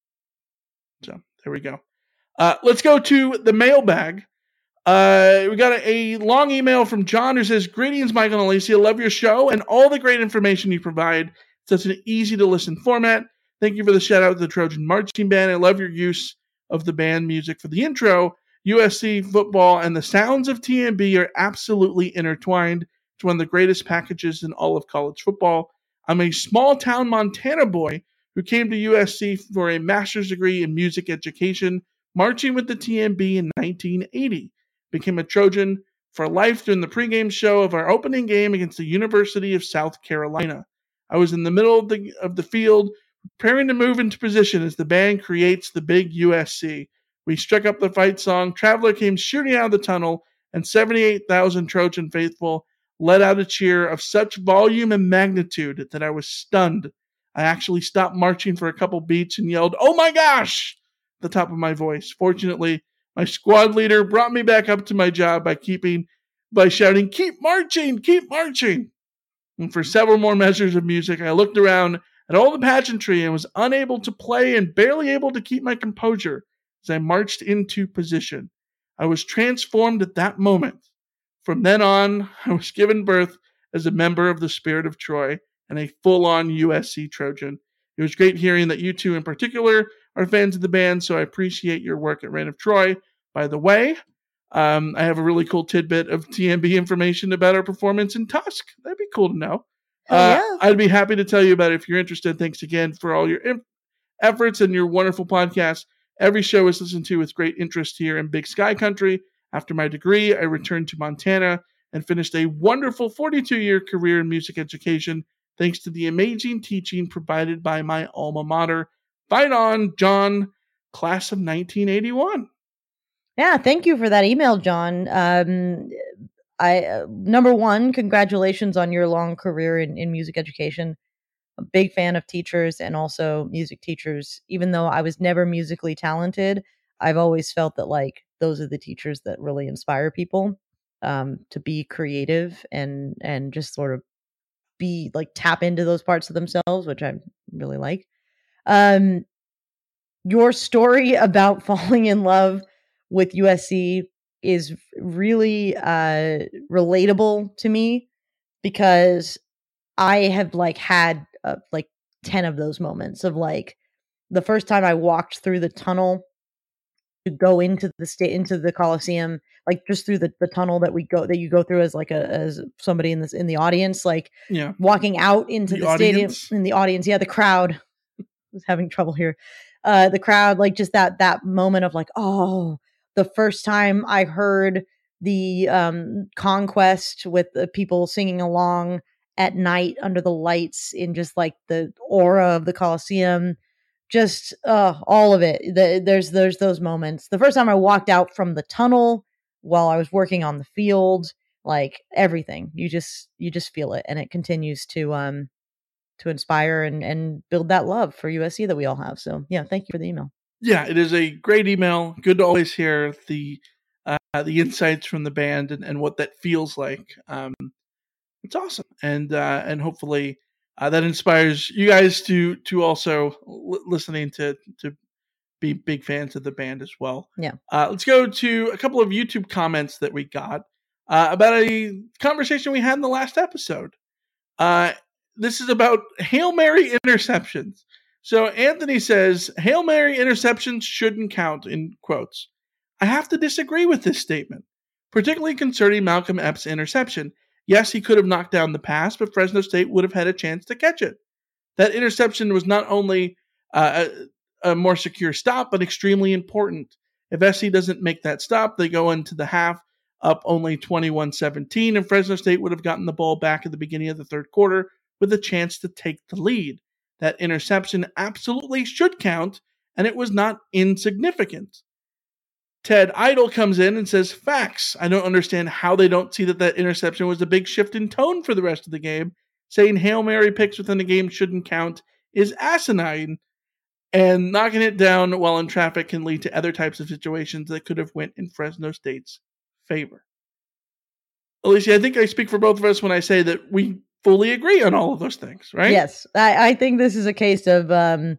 [SPEAKER 9] So there we go. Uh, let's go to the mailbag. Uh, we got a, a long email from John who says, "Greetings, Michael and Alicia. Love your show and all the great information you provide. Such an easy to listen format. Thank you for the shout out to the Trojan Marching Band. I love your use of the band music for the intro. U S C football and the sounds of T M B are absolutely intertwined. It's one of the greatest packages in all of college football. I'm a small town Montana boy who came to U S C for a master's degree in music education, marching with the T M B in nineteen eighty. Became a Trojan for life during the pregame show of our opening game against the University of South Carolina. I was in the middle of the of the field, preparing to move into position as the band creates the big U S C. We struck up the fight song. Traveler came shooting out of the tunnel, and seventy-eight thousand Trojan faithful let out a cheer of such volume and magnitude that I was stunned. I actually stopped marching for a couple beats and yelled, "Oh my gosh!" at the top of my voice. Fortunately, my squad leader brought me back up to my job by keeping, by shouting, "Keep marching, keep marching." And for several more measures of music, I looked around at all the pageantry and was unable to play and barely able to keep my composure as I marched into position. I was transformed at that moment. From then on, I was given birth as a member of the Spirit of Troy and a full-on U S C Trojan. It was great hearing that you two in particular are fans of the band, so I appreciate your work at Reign of Troy. By the way, um, I have a really cool tidbit of T M B information about our performance in Tusk. That'd be cool to know.
[SPEAKER 7] Oh,
[SPEAKER 9] Uh,
[SPEAKER 7] yeah.
[SPEAKER 9] I'd be happy to tell you about it if you're interested. Thanks again for all your im- efforts and your wonderful podcast. Every show is listened to with great interest here in Big Sky Country. After my degree, I returned to Montana and finished a wonderful forty-two-year career in music education thanks to the amazing teaching provided by my alma mater. Fight on, John, class of nineteen eighty-one.
[SPEAKER 7] Yeah, thank you for that email, John. Um, I uh, number one, congratulations on your long career in, in music education. A big fan of teachers and also music teachers. Even though I was never musically talented, I've always felt that like those are the teachers that really inspire people um, to be creative and and just sort of be like tap into those parts of themselves, which I really like. Um, your story about falling in love with U S C is really uh, relatable to me because I have like had uh, like ten of those moments of like the first time I walked through the tunnel to go into the state into the Coliseum, like just through the, the tunnel that we go that you go through as like a as somebody in this in the audience, like
[SPEAKER 9] yeah.
[SPEAKER 7] walking out into the, the stadium in the audience. Yeah, the crowd was having trouble here. Uh, the crowd, like just that that moment of like, oh, the first time I heard the um, Conquest with the people singing along at night under the lights in just like the aura of the Coliseum. Just uh, all of it. The, there's there's those moments. The first time I walked out from the tunnel while I was working on the field, like everything. You just you just feel it, and it continues to um to inspire and and build that love for U S C that we all have. So yeah, thank you for the email.
[SPEAKER 9] Yeah, it is a great email. Good to always hear the uh, the insights from the band and, and what that feels like. Um, it's awesome, and uh, and hopefully. Uh, that inspires you guys to to also l- listening to to be big fans of the band as well.
[SPEAKER 7] Yeah.
[SPEAKER 9] Uh, let's go to a couple of YouTube comments that we got uh, about a conversation we had in the last episode. Uh, this is about Hail Mary interceptions. So Anthony says Hail Mary interceptions shouldn't count in quotes. I have to disagree with this statement, particularly concerning Malcolm Epps' interception. Yes, he could have knocked down the pass, but Fresno State would have had a chance to catch it. That interception was not only uh, a, a more secure stop, but extremely important. If S C doesn't make that stop, they go into the half up only twenty-one seventeen, and Fresno State would have gotten the ball back at the beginning of the third quarter with a chance to take the lead. That interception absolutely should count, and it was not insignificant. Ted Idle comes in and says, facts. I don't understand how they don't see that that interception was a big shift in tone for the rest of the game. Saying Hail Mary picks within the game shouldn't count is asinine, and knocking it down while in traffic can lead to other types of situations that could have went in Fresno State's favor. Alicia, I think I speak for both of us when I say that we fully agree on all of those things, right?
[SPEAKER 7] Yes. I, I think this is a case of... Um...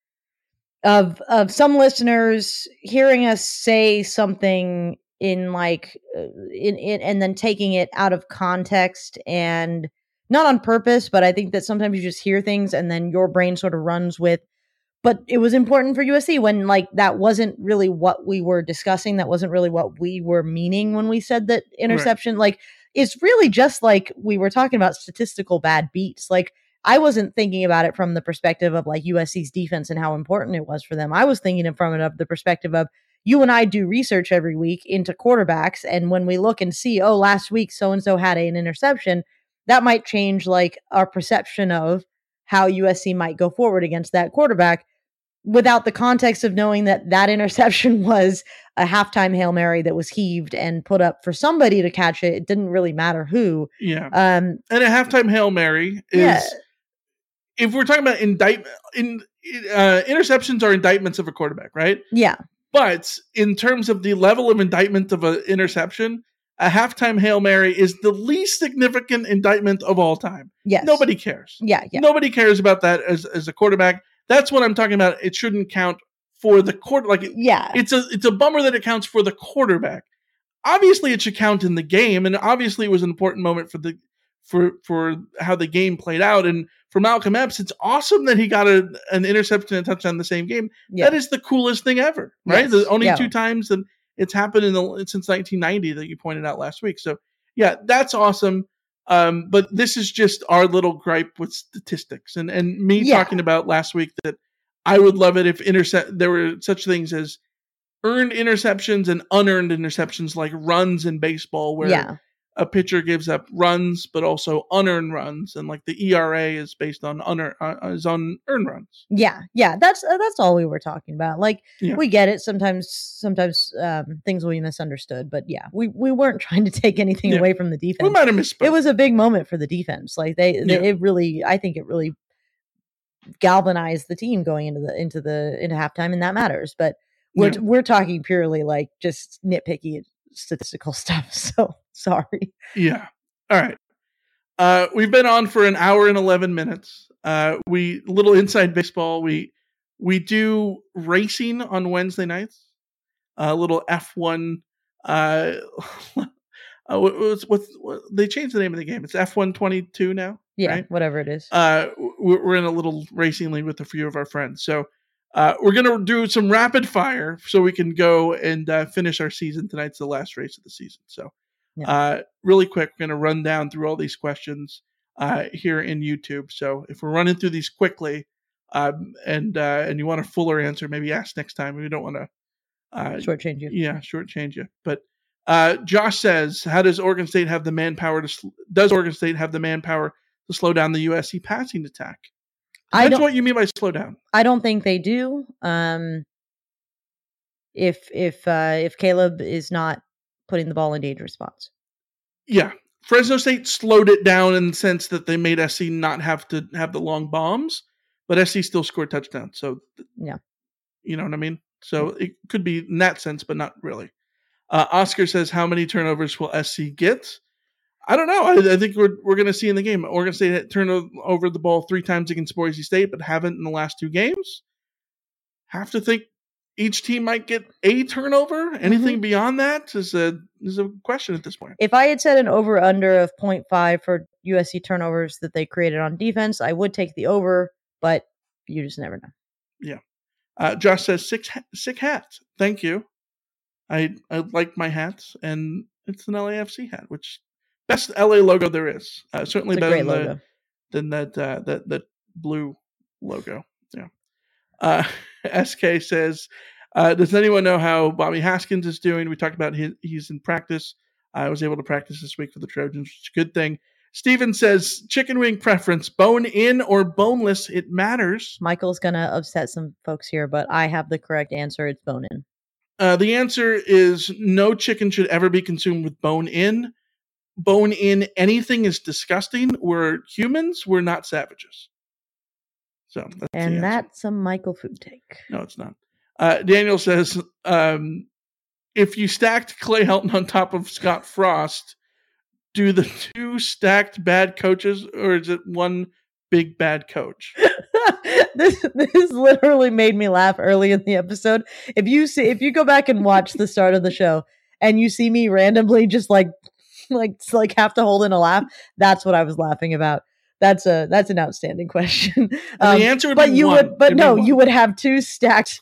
[SPEAKER 7] Of of some listeners hearing us say something in like uh, in, in and then taking it out of context, and not on purpose, but I think that sometimes you just hear things and then your brain sort of runs with, but it was important for U S C when like that wasn't really what we were discussing. That wasn't really what we were meaning when we said that interception. Right. Like it's really just like we were talking about statistical bad beats. Like I wasn't thinking about it from the perspective of like U S C's defense and how important it was for them. I was thinking it from the perspective of you and I do research every week into quarterbacks. And when we look and see, oh, last week, so-and-so had an interception, that might change like our perception of how U S C might go forward against that quarterback without the context of knowing that that interception was a halftime Hail Mary that was heaved and put up for somebody to catch it. It didn't really matter who.
[SPEAKER 9] Yeah.
[SPEAKER 7] Um,
[SPEAKER 9] and a halftime Hail Mary is... Yeah. If we're talking about indictment, in uh, interceptions are indictments of a quarterback, right?
[SPEAKER 7] Yeah.
[SPEAKER 9] But in terms of the level of indictment of an interception, a halftime Hail Mary is the least significant indictment of all time.
[SPEAKER 7] Yes.
[SPEAKER 9] Nobody cares.
[SPEAKER 7] Yeah, yeah.
[SPEAKER 9] Nobody cares about that as, as a quarterback. That's what I'm talking about. It shouldn't count for the quarter. Like,
[SPEAKER 7] yeah.
[SPEAKER 9] It's a it's a bummer that it counts for the quarterback. Obviously, it should count in the game, and obviously, it was an important moment for the for for how the game played out. And for Malcolm Epps, it's awesome that he got a, an interception and touchdown in the same game. Yeah. That is the coolest thing ever, right? Yes. The only yeah. two times that it's happened in the since nineteen ninety that you pointed out last week. So yeah, that's awesome. Um, but this is just our little gripe with statistics, and and me yeah. talking about last week that I would love it if intercept there were such things as earned interceptions and unearned interceptions, like runs in baseball, where
[SPEAKER 7] Yeah.
[SPEAKER 9] a pitcher gives up runs, but also unearned runs, and like the E R A is based on unearned, uh, is on earned runs.
[SPEAKER 7] Yeah, yeah, that's uh, that's all we were talking about. Like,
[SPEAKER 9] Yeah.
[SPEAKER 7] we get it. Sometimes, sometimes um, things will be misunderstood, but yeah, we, we weren't trying to take anything
[SPEAKER 9] Yeah.
[SPEAKER 7] away from the defense.
[SPEAKER 9] We might have misspoke.
[SPEAKER 7] It was a big moment for the defense. Like they, they
[SPEAKER 9] Yeah.
[SPEAKER 7] it really, I think it really galvanized the team going into the into the into halftime, and that matters. But we're
[SPEAKER 9] Yeah.
[SPEAKER 7] we're talking purely like just nitpicky statistical stuff. So sorry.
[SPEAKER 9] Yeah. All right. Uh, we've been on for an hour and eleven minutes. Uh, we little inside baseball. We we do racing on Wednesday nights. A uh, little F one. Uh, uh, what, what's, what's, what, they changed the name of the game. It's F one twenty-two now.
[SPEAKER 7] Yeah,
[SPEAKER 9] right?
[SPEAKER 7] whatever it is.
[SPEAKER 9] Uh, we're, we're in a little racing league with a few of our friends. So uh, we're gonna do some rapid fire so we can go and uh, finish our season. Tonight's the last race of the season. So.
[SPEAKER 7] Yeah.
[SPEAKER 9] Uh, really quick, we're going to run down through all these questions uh, here in YouTube. So if we're running through these quickly, um, and uh, and you want a fuller answer, maybe ask next time. We don't want to uh,
[SPEAKER 7] shortchange you.
[SPEAKER 9] Yeah, shortchange you. But uh, Josh says, "How does Oregon State have the manpower to? Sl- does Oregon State have the manpower to slow down the U S C passing attack?"
[SPEAKER 7] I
[SPEAKER 9] That's
[SPEAKER 7] don't-
[SPEAKER 9] what you mean by slow down.
[SPEAKER 7] I don't think they do. Um, if if uh, if Caleb is not putting the ball in dangerous spots.
[SPEAKER 9] Yeah. Fresno State slowed it down in the sense that they made S C not have to have the long bombs, but S C still scored touchdowns. So,
[SPEAKER 7] yeah,
[SPEAKER 9] you know what I mean? So it could be in that sense, but not really. Uh, Oscar says, how many turnovers will S C get? I don't know. I, I think we're we're going to see in the game. Oregon State had turned over the ball three times against Boise State, but haven't in the last two games. Have to think each team might get a turnover. Anything mm-hmm. beyond that is a is a question at this point.
[SPEAKER 7] If I had said an over under of point five for U S C turnovers that they created on defense, I would take the over, but you just never know.
[SPEAKER 9] Yeah. Uh, Josh says six sick hats. Thank you. I I like my hats, and it's an L A F C hat, which best L A logo there is. Uh, certainly better than, the, than that uh, that that blue logo. Yeah. Uh, S K says, uh, does anyone know how Bobby Haskins is doing? We talked about his, he's in practice. I was able to practice this week for the Trojans, which is a good thing. Steven says, chicken wing preference, bone in or boneless, it matters.
[SPEAKER 7] Michael's going to upset some folks here, but I have the correct answer. It's bone in.
[SPEAKER 9] Uh, the answer is no chicken should ever be consumed with bone in. Bone in anything is disgusting. We're humans. We're not savages. So that's
[SPEAKER 7] and that's a Michael food take.
[SPEAKER 9] No, it's not. Uh, Daniel says, um, if you stacked Clay Helton on top of Scott Frost, do the two stacked bad coaches, or is it one big bad coach?
[SPEAKER 7] this this literally made me laugh early in the episode. If you see, if you go back and watch the start of the show, and you see me randomly just like like like have to hold in a laugh, that's what I was laughing about. That's a that's an outstanding question.
[SPEAKER 9] Um, the answer would
[SPEAKER 7] but
[SPEAKER 9] be
[SPEAKER 7] you
[SPEAKER 9] one.
[SPEAKER 7] would, but
[SPEAKER 9] It'd
[SPEAKER 7] no, you would have two stacked,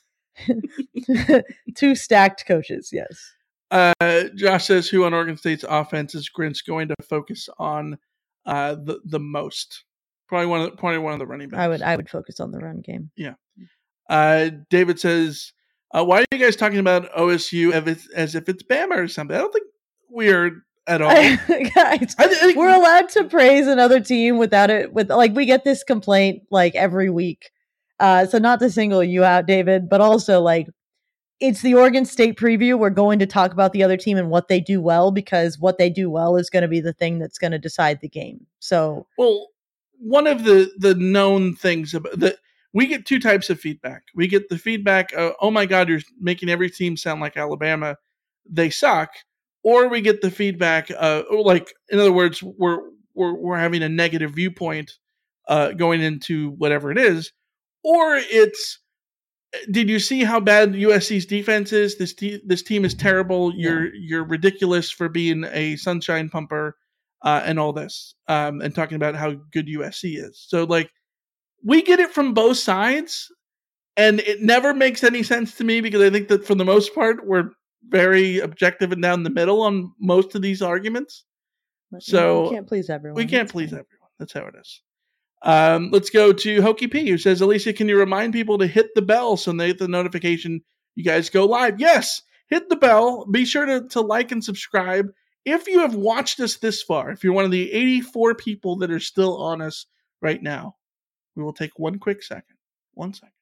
[SPEAKER 7] two stacked coaches. Yes.
[SPEAKER 9] Uh, Josh says, "Who on Oregon State's offense is Grinch going to focus on uh, the the most? Probably one of the, probably one of the running backs.
[SPEAKER 7] I would I would focus on the run game.
[SPEAKER 9] Yeah." Uh, David says, uh, "Why are you guys talking about O S U as if, as if it's Bama or something? I don't think we're." At all,
[SPEAKER 7] guys, I think, we're allowed to praise another team without it. With like, we get this complaint like every week. Uh, so not to single you out, David, but also like it's the Oregon State preview. We're going to talk about the other team and what they do well, because what they do well is going to be the thing that's going to decide the game. So,
[SPEAKER 9] well, one of the the known things about that, we get two types of feedback. We get the feedback, uh, "Oh my God, you're making every team sound like Alabama. They suck." Or we get the feedback, uh, like, in other words, we're we're we're having a negative viewpoint uh, going into whatever it is. Or it's, did you see how bad U S C's defense is? This te- this team is terrible. You're yeah. you're ridiculous for being a sunshine pumper uh, and all this, um, and talking about how good U S C is. So, like, we get it from both sides, and it never makes any sense to me, because I think that for the most part, we're very objective and down the middle on most of these arguments. So
[SPEAKER 7] we can't please everyone.
[SPEAKER 9] We can't please everyone. That's how it is. Um, let's go to Hokey P, who says, Alicia, can you remind people to hit the bell so they get the notification you guys go live. Yes, hit the bell. Be sure to, to like and subscribe. If you have watched us this far, if you're one of the eighty-four people that are still on us right now, we will take one quick second, one second,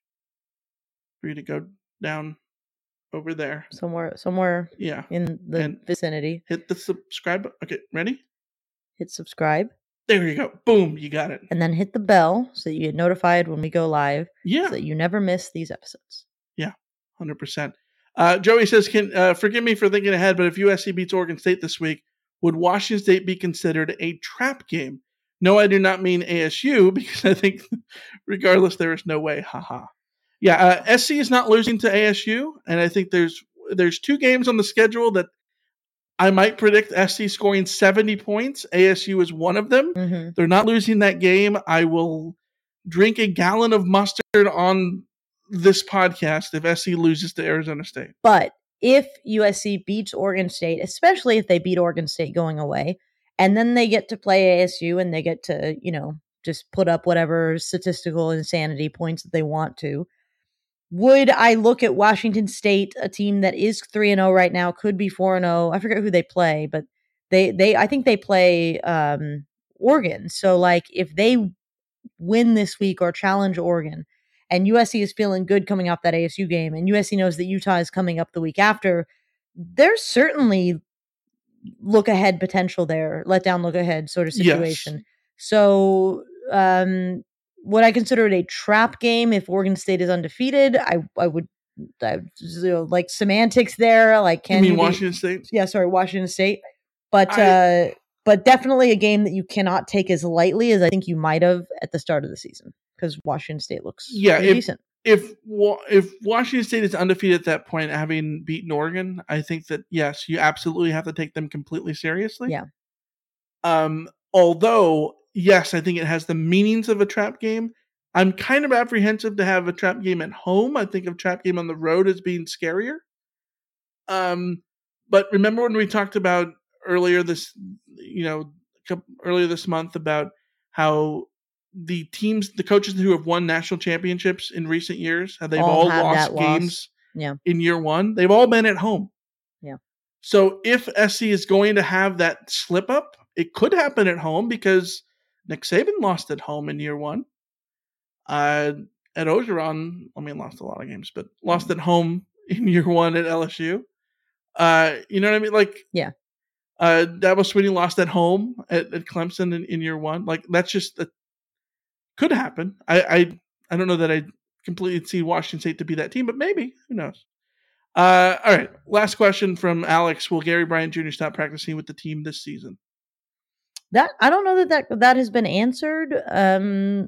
[SPEAKER 9] for you to go down over there.
[SPEAKER 7] Somewhere, somewhere
[SPEAKER 9] yeah.
[SPEAKER 7] in the
[SPEAKER 9] and
[SPEAKER 7] vicinity.
[SPEAKER 9] Hit the subscribe button. Okay, ready?
[SPEAKER 7] Hit subscribe.
[SPEAKER 9] There you go. Boom, you got it.
[SPEAKER 7] And then hit the bell so that you get notified when we go live.
[SPEAKER 9] Yeah.
[SPEAKER 7] So that you never miss these episodes.
[SPEAKER 9] Yeah, one hundred percent. Uh, Joey says, "Can uh, forgive me for thinking ahead, but if U S C beats Oregon State this week, would Washington State be considered a trap game?" No, I do not mean A S U, because I think regardless, there is no way. Haha. Yeah, uh, S C is not losing to A S U, and I think there's there's two games on the schedule that I might predict S C scoring seventy points. A S U is one of them.
[SPEAKER 7] Mm-hmm.
[SPEAKER 9] They're not losing that game. I will drink a gallon of mustard on this podcast if S C loses to Arizona State.
[SPEAKER 7] But if U S C beats Oregon State, especially if they beat Oregon State going away, and then they get to play A S U and they get to, you know, just put up whatever statistical insanity points that they want to, would I look at Washington State, a team that is three and oh right now, could be four and oh. I forget who they play, but they, they I think they play um, Oregon. So, like, if they win this week or challenge Oregon, and U S C is feeling good coming off that A S U game, and U S C knows that Utah is coming up the week after, there's certainly look ahead potential there, let down, look ahead sort of situation. Yes. So, um, would I consider it a trap game if Oregon State is undefeated? I I would, I, you know, like semantics there. Like, can
[SPEAKER 9] you mean
[SPEAKER 7] you
[SPEAKER 9] Washington
[SPEAKER 7] be,
[SPEAKER 9] State?
[SPEAKER 7] Yeah, sorry, Washington State. But
[SPEAKER 9] I,
[SPEAKER 7] uh, but definitely a game that you cannot take as lightly as I think you might have at the start of the season, because Washington State looks
[SPEAKER 9] yeah,
[SPEAKER 7] pretty
[SPEAKER 9] if,
[SPEAKER 7] decent.
[SPEAKER 9] If if Washington State is undefeated at that point, having beaten Oregon, I think that yes, you absolutely have to take them completely seriously.
[SPEAKER 7] Yeah.
[SPEAKER 9] Um. Although yes, I think it has the meanings of a trap game. I'm kind of apprehensive to have a trap game at home. I think of trap game on the road as being scarier. Um. But remember when we talked about earlier this, you know, earlier this month about how the teams, the coaches who have won national championships in recent years, how they've all, all lost games
[SPEAKER 7] yeah.
[SPEAKER 9] in year one. They've all been at home.
[SPEAKER 7] Yeah.
[SPEAKER 9] So if S C is going to have that slip up, it could happen at home because Nick Saban lost at home in year one. Uh, at Orgeron, I mean, lost a lot of games, but lost at home in year one at L S U. Uh, you know what I mean? Like,
[SPEAKER 7] yeah.
[SPEAKER 9] Uh, Dabo Swinney lost at home at, at Clemson in, in year one. Like, that's just a could happen. I, I I don't know that I completely see Washington State to be that team, but maybe. Who knows? Uh, all right. Last question from Alex. Will Gary Bryant Junior stop practicing with the team this season?
[SPEAKER 7] That I don't know that that, that has been answered. Um,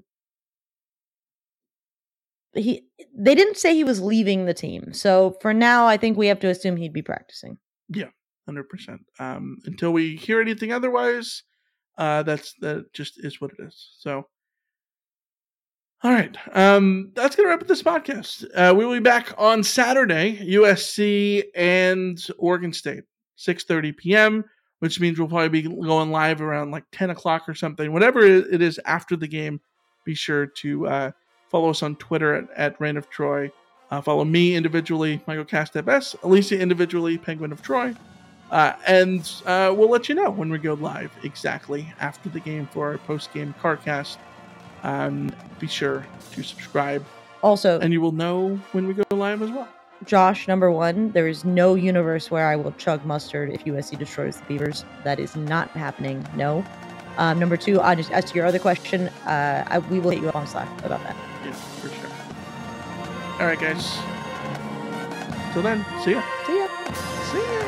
[SPEAKER 7] he They didn't say he was leaving the team. So for now, I think we have to assume he'd be practicing.
[SPEAKER 9] Yeah, one hundred percent. Um, until we hear anything otherwise, uh, that's that just is what it is. So all right. Um, that's going to wrap up this podcast. Uh, we will be back on Saturday, U S C and Oregon State, six thirty p.m., which means we'll probably be going live around like ten o'clock or something. Whatever it is after the game, be sure to uh, follow us on Twitter at, at Reign of Troy. Uh, follow me individually, Michael Castep S, Alicia individually, Penguin of Troy. Uh, and uh, we'll let you know when we go live exactly after the game for our post-game CarCast. Um, be sure to subscribe.
[SPEAKER 7] Also,
[SPEAKER 9] and you will know when we go live as well.
[SPEAKER 7] Josh, number one, there is no universe where I will chug mustard if U S C destroys the Beavers. That is not happening. No. Um, number two, I just as to your other question, uh, I, we will hit you up on Slack about that.
[SPEAKER 9] Yeah, for sure. All right, guys. Till then, see ya.
[SPEAKER 7] See ya.
[SPEAKER 9] See ya.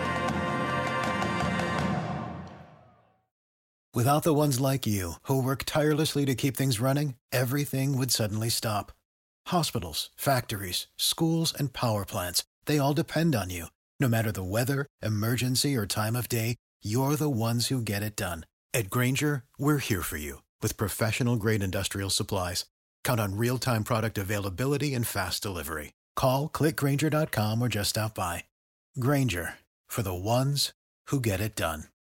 [SPEAKER 11] Without the ones like you, who work tirelessly to keep things running, everything would suddenly stop. Hospitals, factories, schools, and power plants, they all depend on you. No matter the weather, emergency, or time of day, you're the ones who get it done. At Grainger, we're here for you with professional-grade industrial supplies. Count on real-time product availability and fast delivery. Call, click Grainger dot com, or just stop by. Grainger, for the ones who get it done.